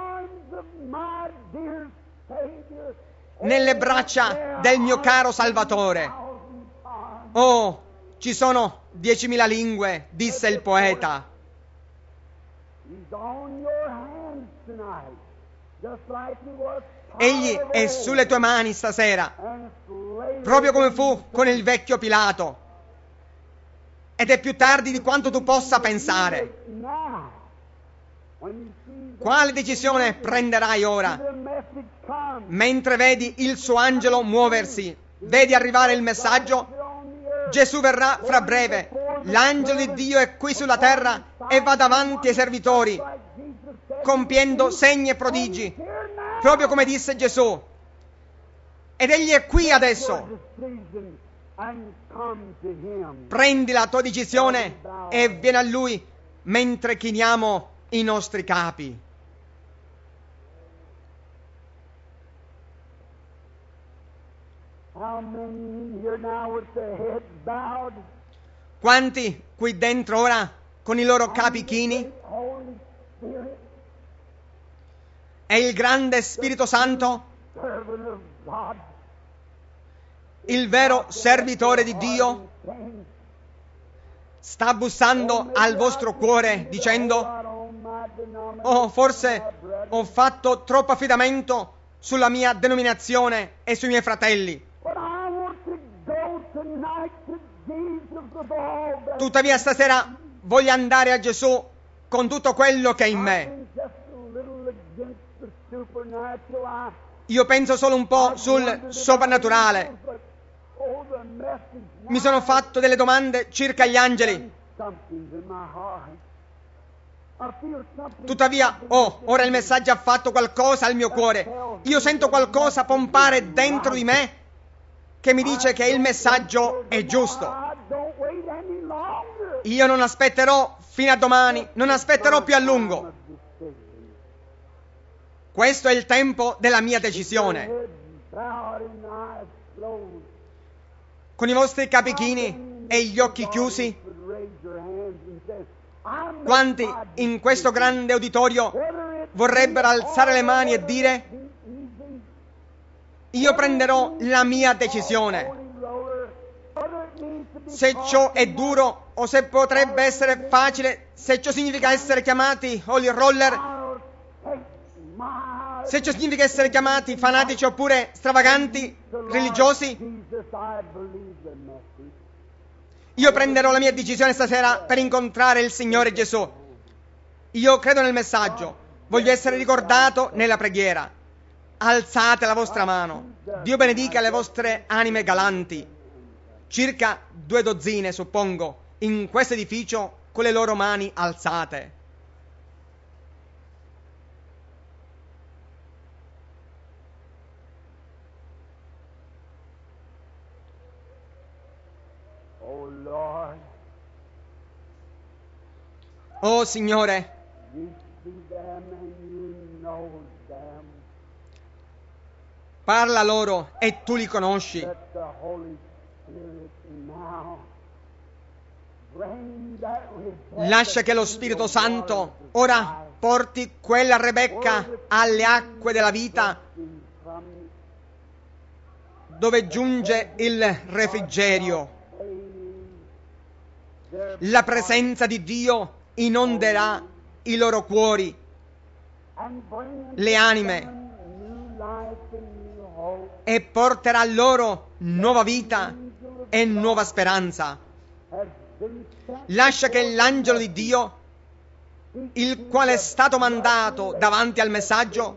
nelle braccia del mio caro Salvatore. Oh, ci sono diecimila lingue, disse il poeta. Egli è sulle tue mani stasera, proprio come fu con il vecchio Pilato. Ed è più tardi di quanto tu possa pensare. Quale decisione prenderai ora? Mentre vedi il suo angelo muoversi, vedi arrivare il messaggio: Gesù verrà fra breve, l'angelo di Dio è qui sulla terra e va davanti ai servitori, compiendo segni e prodigi, proprio come disse Gesù. Ed egli è qui adesso. Prendi la tua decisione e vieni a lui mentre chiniamo i nostri capi. Quanti qui dentro ora con i loro capi chini? E il grande Spirito Santo, il vero servitore di Dio, sta bussando al vostro cuore dicendo: oh, forse ho fatto troppo affidamento sulla mia denominazione e sui miei fratelli. Tuttavia stasera voglio andare a Gesù con tutto quello che è in me. Io penso solo un po' sul soprannaturale. Mi sono fatto delle domande circa gli angeli. Tuttavia, oh, ora il messaggio ha fatto qualcosa al mio cuore. Io sento qualcosa pompare dentro di me che mi dice che il messaggio è giusto. Io non aspetterò fino a domani, non aspetterò più a lungo. Questo è il tempo della mia decisione. Con i vostri capi chini e gli occhi chiusi, Quanti in questo grande uditorio vorrebbero alzare le mani e dire: io prenderò la mia decisione. Se ciò è duro o se potrebbe essere facile, se ciò significa essere chiamati holy roller, se ciò significa essere chiamati fanatici oppure stravaganti, religiosi, io prenderò la mia decisione stasera per incontrare il Signore Gesù. Io credo nel messaggio, voglio essere ricordato nella preghiera. Alzate la vostra mano. Dio benedica le vostre anime galanti. Circa due dozzine, suppongo, in questo edificio con le loro mani alzate. Oh Signore, parla loro e tu li conosci. Lascia che lo Spirito Santo ora porti quella Rebecca alle acque della vita, dove giunge il refrigerio. La presenza di Dio inonderà i loro cuori, le anime, e porterà loro nuova vita e nuova speranza. Lascia che l'angelo di Dio, il quale è stato mandato davanti al messaggio,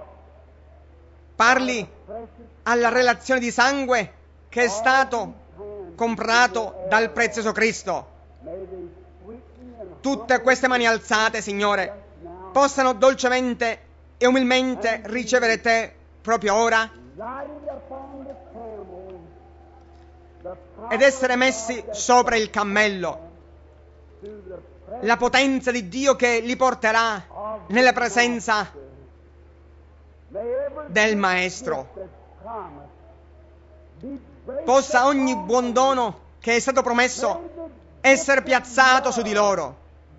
parli alla relazione di sangue che è stato comprato dal prezioso Cristo. Tutte queste mani alzate, Signore, possano dolcemente e umilmente ricevere Te proprio ora ed essere messi sopra il cammello. La potenza di Dio che li porterà nella presenza del Maestro. Possa ogni buon dono che è stato promesso essere piazzato su di loro.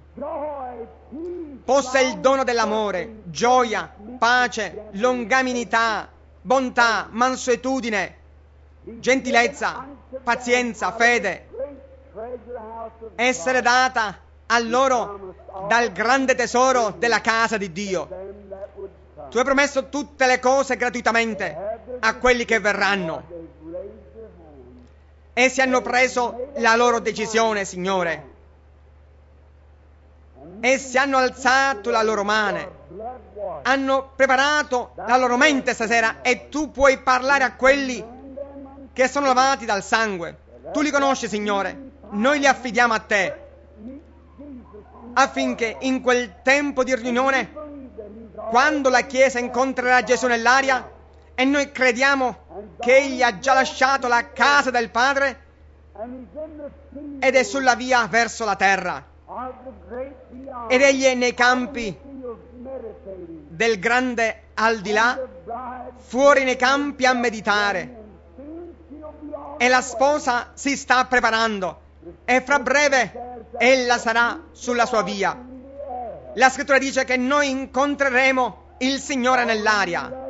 Possa il dono dell'amore, gioia, pace, longanimità, bontà, mansuetudine, gentilezza, pazienza, fede essere data a loro dal grande tesoro della casa di Dio. Tu hai promesso tutte le cose gratuitamente a quelli che verranno. Essi hanno preso la loro decisione, Signore. Essi hanno alzato la loro mano, hanno preparato la loro mente stasera, e tu puoi parlare a quelli che sono lavati dal sangue. Tu li conosci, Signore. Noi li affidiamo a Te, affinché in quel tempo di riunione, quando la Chiesa incontrerà Gesù nell'aria, e noi crediamo che Egli ha già lasciato la casa del Padre ed è sulla via verso la terra, ed Egli è nei campi del grande al di là, fuori nei campi a meditare, e la sposa si sta preparando, e fra breve ella sarà sulla sua via. La scrittura dice che noi incontreremo il Signore nell'aria.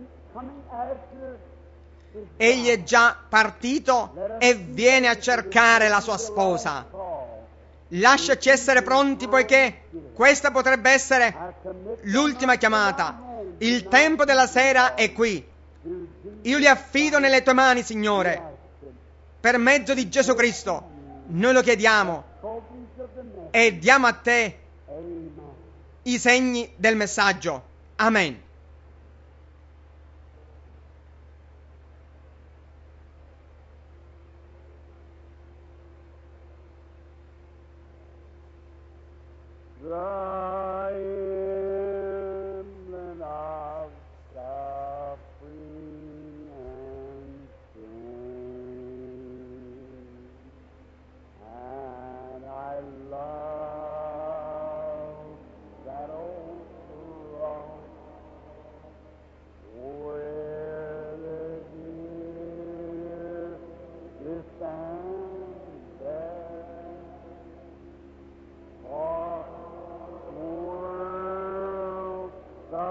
Egli è già partito e viene a cercare la sua sposa. Lasciaci essere pronti, poiché questa potrebbe essere l'ultima chiamata. Il tempo della sera è qui. Io li affido nelle tue mani, Signore, per mezzo di Gesù Cristo. Noi lo chiediamo e diamo a Te i segni del messaggio. Amen.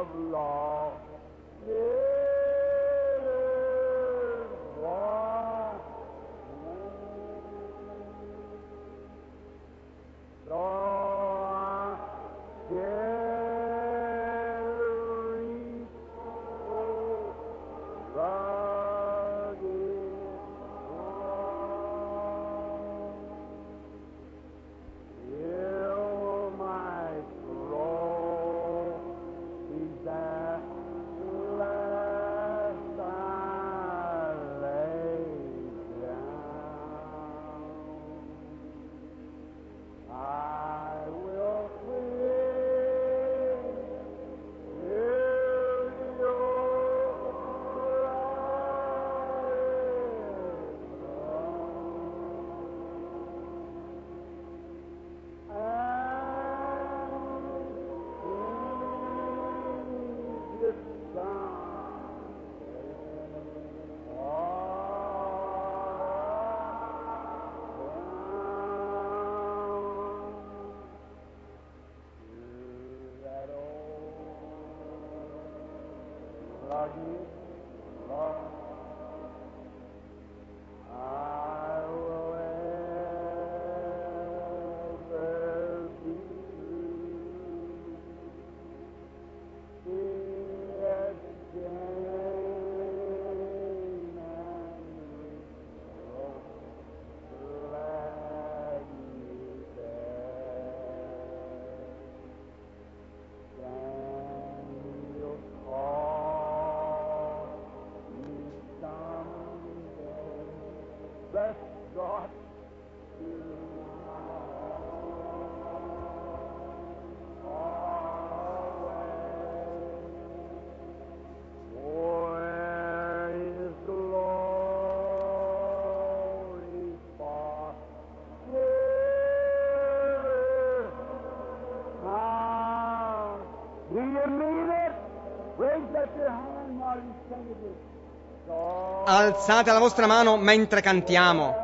Alzate la vostra mano mentre cantiamo.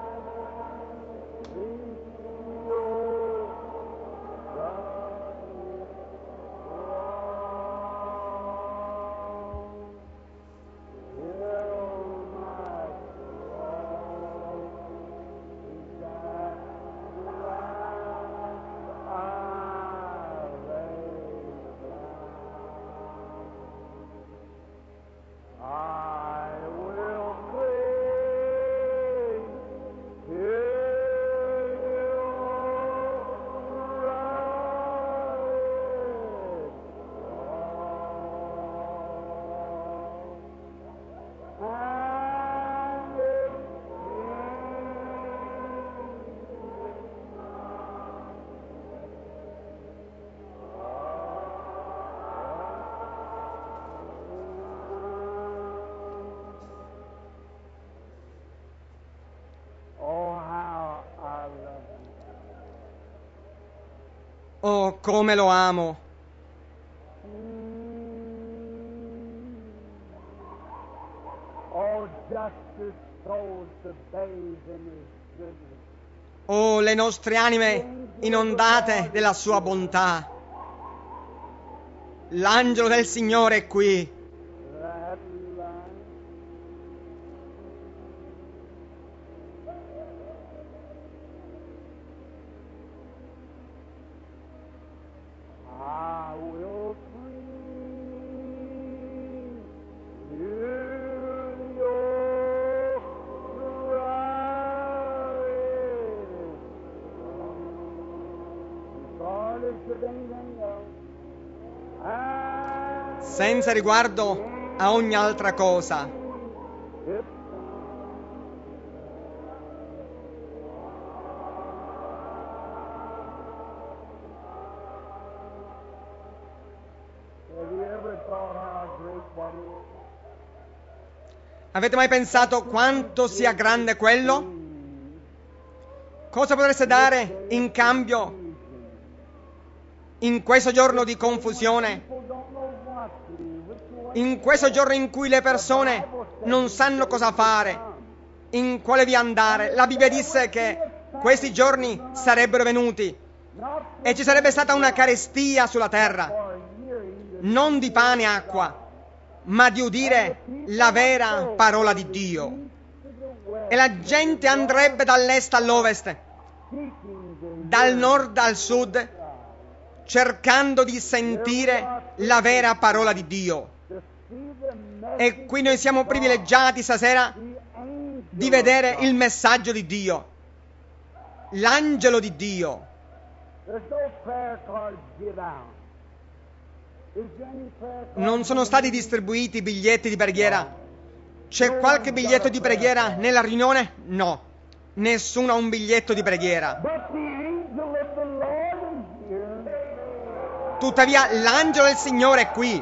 Oh, come lo amo! Oh, le nostre anime inondate della sua bontà. L'angelo del Signore è qui. Senza riguardo a ogni altra cosa. Avete mai pensato quanto sia grande quello? Cosa potreste dare in cambio in questo giorno di confusione? In questo giorno in cui le persone non sanno cosa fare, in quale via andare? La Bibbia disse che questi giorni sarebbero venuti e ci sarebbe stata una carestia sulla terra non di pane e acqua, ma di udire la vera parola di Dio. E la gente andrebbe dall'est all'ovest, dal nord al sud, cercando di sentire la vera parola di Dio. E qui noi siamo privilegiati stasera di vedere il messaggio di Dio, l'angelo di Dio. Non sono stati distribuiti biglietti di preghiera. C'è qualche biglietto di preghiera nella riunione? No, nessuno ha un biglietto di preghiera. Tuttavia l'angelo del Signore è qui.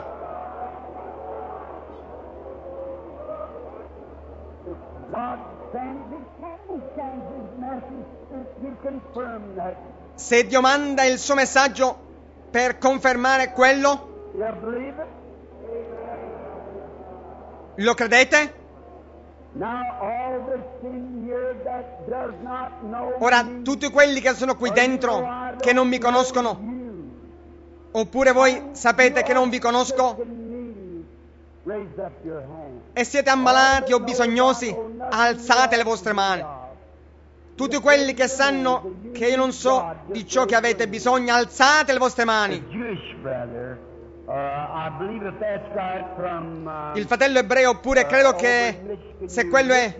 Se Dio manda il suo messaggio per confermare quello, lo credete? Ora, tutti quelli che sono qui dentro, che non mi conoscono, oppure voi sapete che non vi conosco e siete ammalati o bisognosi, alzate le vostre mani. Tutti quelli che sanno che io non so di ciò che avete bisogno, alzate le vostre mani. Il fratello ebreo, oppure credo che, se quello è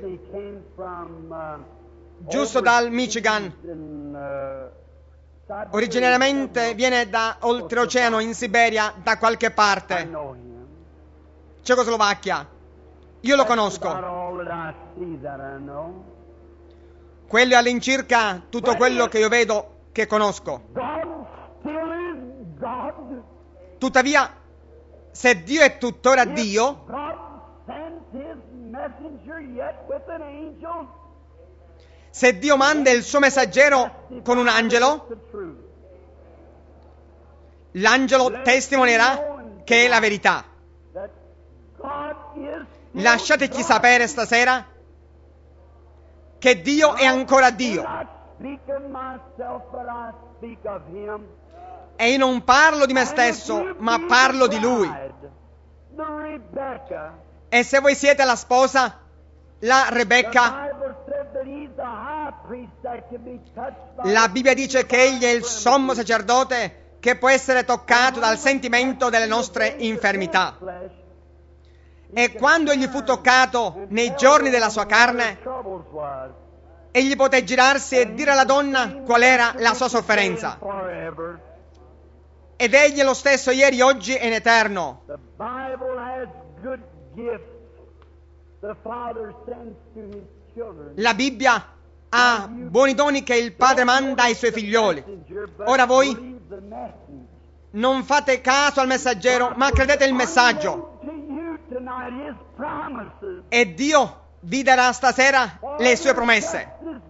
giusto, dal Michigan, originariamente viene da oltreoceano, in Siberia, da qualche parte, Cecoslovacchia. Io lo conosco. Quello è all'incirca tutto quello che io vedo, che conosco. Tuttavia, se Dio è tuttora Dio, se Dio manda il suo messaggero con un angelo, l'angelo testimonierà che è la verità. Lasciateci sapere stasera che Dio è ancora Dio. E io non parlo di me stesso, ma parlo di Lui. E se voi siete la sposa, la Rebecca, la Bibbia dice che egli è il sommo sacerdote che può essere toccato dal sentimento delle nostre infermità. E quando egli fu toccato nei giorni della sua carne, egli poté girarsi e dire alla donna qual era la sua sofferenza. Ed egli è lo stesso ieri, oggi e in eterno. La Bibbia ha buoni doni che il Padre manda ai suoi figlioli. Ora voi non fate caso al messaggero, ma credete il messaggio. E Dio vi darà stasera le sue promesse.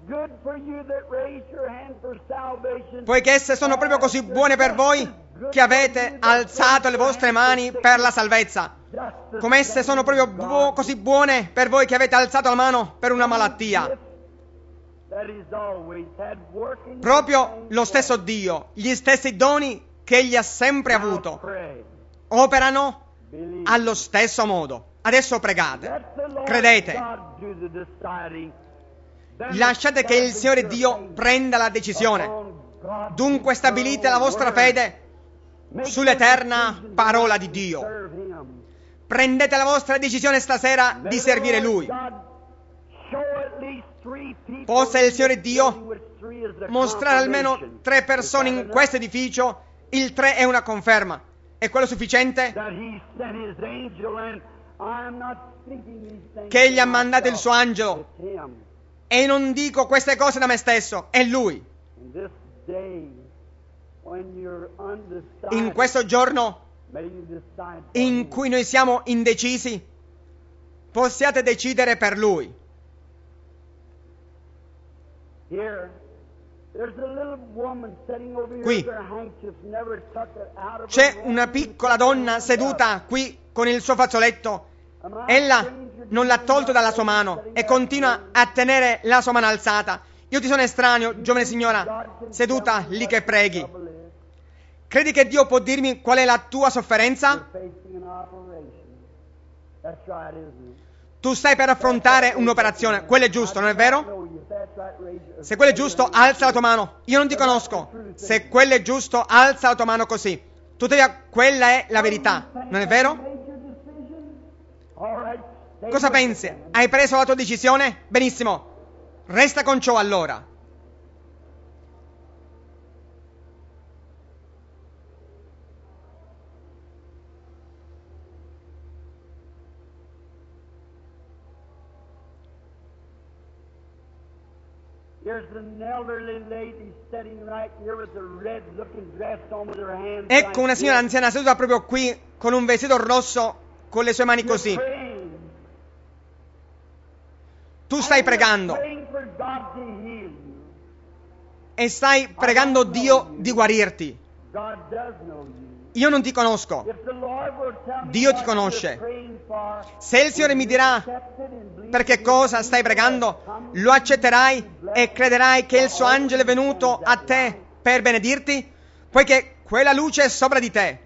Poiché esse sono proprio così buone per voi che avete alzato le vostre mani per la salvezza, come esse sono proprio bu- così buone per voi che avete alzato la mano per una malattia. Proprio lo stesso Dio, gli stessi doni che egli ha sempre avuto, operano allo stesso modo. Adesso pregate, credete, lasciate che il Signore Dio prenda la decisione. Dunque stabilite la vostra fede sull'eterna parola di Dio. Prendete la vostra decisione stasera di servire Lui. Possa il Signore Dio mostrare almeno tre persone in questo edificio. Il tre è una conferma. È quello sufficiente? Che egli ha mandato il suo angelo. E non dico queste cose da me stesso, è Lui. In questo giorno in cui noi siamo indecisi, possiate decidere per Lui. Qui c'è una piccola donna seduta qui con il suo fazzoletto. Ella non l'ha tolto dalla sua mano e continua a tenere la sua mano alzata. Io ti sono estraneo, giovane signora, seduta lì che preghi. Credi che Dio può dirmi qual è la tua sofferenza? Tu stai per affrontare un'operazione. Quello è giusto, non è vero? Se quello è giusto, alza la tua mano. Io non ti conosco. Se quello è giusto, alza la tua mano così. Tuttavia, quella è la verità, non è vero? Cosa pensi? Hai preso la tua decisione? Benissimo. Resta con ciò allora. Ecco una signora anziana seduta proprio qui con un vestito rosso con le sue mani così. Tu stai pregando e stai pregando Dio di guarirti. Io non ti conosco. Dio ti conosce. Se il Signore mi dirà per che cosa stai pregando, lo accetterai e crederai che il suo angelo è venuto a te per benedirti, poiché quella luce è sopra di te.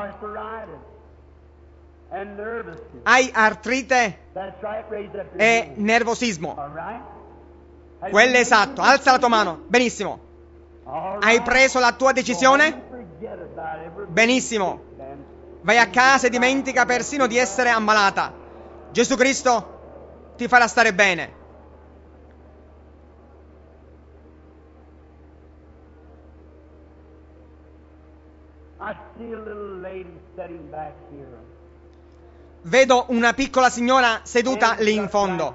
Hai artrite e nervosismo. Quello è esatto. Alza la tua mano. Benissimo. Hai preso la tua decisione? Benissimo. Vai a casa e dimentica persino di essere ammalata. Gesù Cristo ti farà stare bene. Vedo una piccola signora seduta lì in fondo,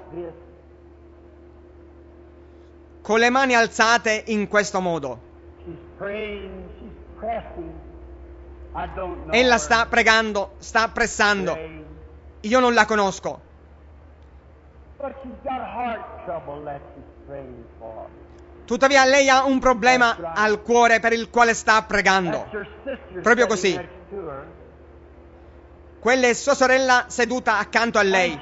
con le mani alzate in questo modo. Ella sta pregando, sta pressando. Io non la conosco. Tuttavia lei ha un problema al cuore per il quale sta pregando. Proprio così. Quella è sua sorella seduta accanto a lei.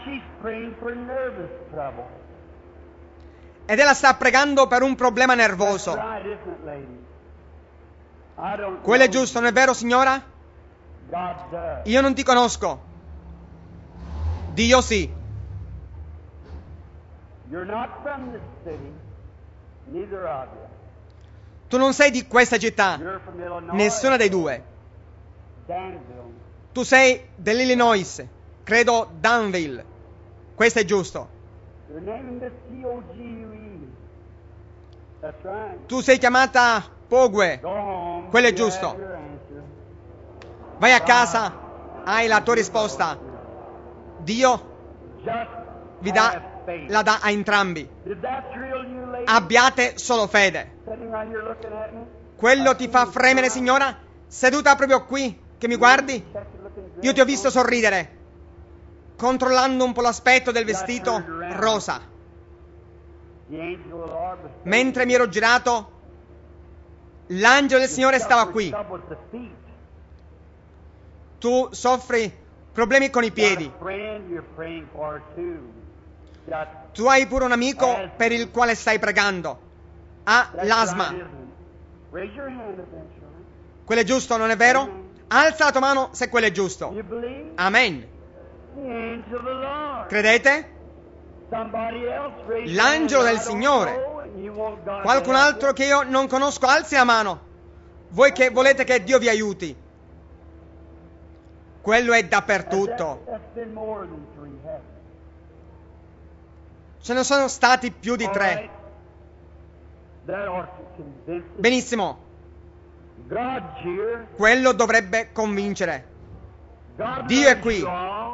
Ed ella sta pregando per un problema nervoso. Quello è giusto, non è vero, signora? Io non ti conosco. Dio sì. Tu non sei di questa città, nessuna dei due. Tu sei dell'Illinois, credo Danville. Questo è giusto. Tu sei chiamata Pogue. Quello è giusto. Vai a casa, hai la tua risposta. Dio vi dà, la dà a entrambi. Abbiate solo fede. Quello ti fa fremere, signora? Seduta proprio qui, che mi guardi? Io ti ho visto sorridere, controllando un po' l'aspetto del vestito rosa. Mentre mi ero girato, l'angelo del Signore stava qui. Tu soffri problemi con i piedi. Tu hai pure un amico per il quale stai pregando. Ha l'asma. Quello è giusto, non è vero? Alza la tua mano se quello è giusto. Amen. Credete? L'angelo del Signore. Qualcun altro che io non conosco, alzi la mano. Voi che volete che Dio vi aiuti. Quello è dappertutto. Ce ne sono stati più di tre. Benissimo. Quello dovrebbe convincere. Dio è qui.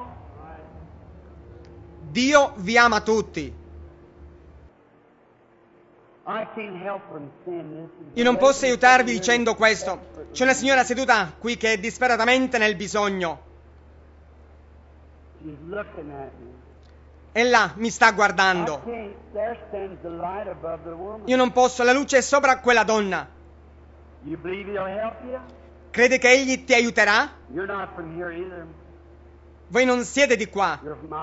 Dio vi ama tutti. Io non posso aiutarvi dicendo questo. C'è una signora seduta qui che è disperatamente nel bisogno. Ella mi sta guardando. Io non posso, la luce è sopra quella donna. Crede che egli ti aiuterà? Voi non siete di qua.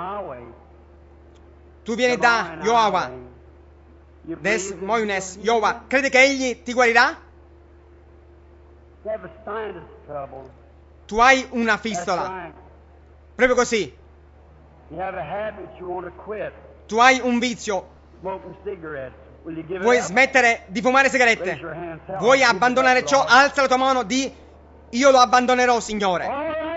Tu vieni da Iowa. Des Moines, Iowa. Crede che egli ti guarirà? Tu hai una fistola. Proprio così. Tu hai un vizio. Vuoi smettere di fumare sigarette? Vuoi abbandonare ciò? Alza la tua mano, di: io lo abbandonerò, Signore.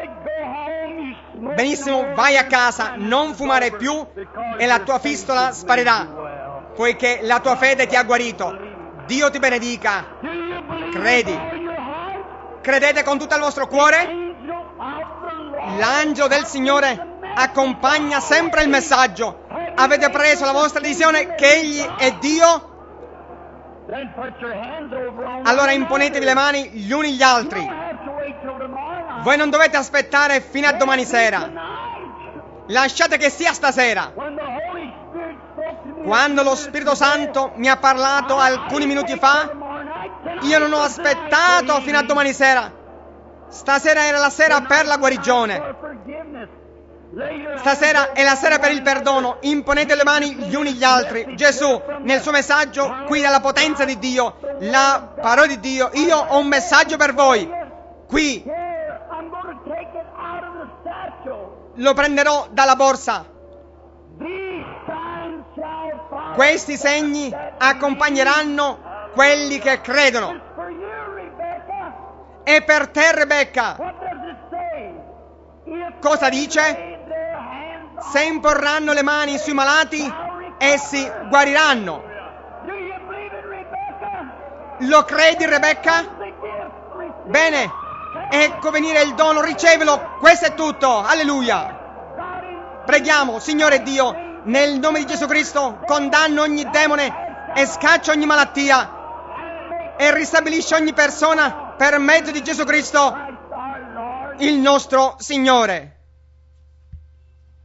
Benissimo, vai a casa, non fumare più e la tua fistola sparirà, poiché la tua fede ti ha guarito. Dio ti benedica. Credi? Credete con tutto il vostro cuore? L'angelo del Signore accompagna sempre il messaggio. Avete preso la vostra decisione che Egli è Dio? Allora imponetevi le mani gli uni gli altri. Voi non dovete aspettare fino a domani sera. Lasciate che sia stasera. Quando lo Spirito Santo mi ha parlato alcuni minuti fa, io non ho aspettato fino a domani sera. Stasera era la sera per la guarigione. Stasera è la sera per il perdono. Imponete le mani gli uni gli altri. Gesù, nel suo messaggio, qui dalla potenza di Dio, la parola di Dio: io ho un messaggio per voi. Qui lo prenderò dalla borsa. Questi segni accompagneranno quelli che credono. E per te, Rebecca, cosa dice? Se imporranno le mani sui malati, essi guariranno. Lo credi, Rebecca? Bene, ecco venire il dono, ricevelo. Questo è tutto. Alleluia. Preghiamo. Signore Dio, nel nome di Gesù Cristo, condanno ogni demone e scaccia ogni malattia e ristabilisce ogni persona per mezzo di Gesù Cristo, il nostro Signore.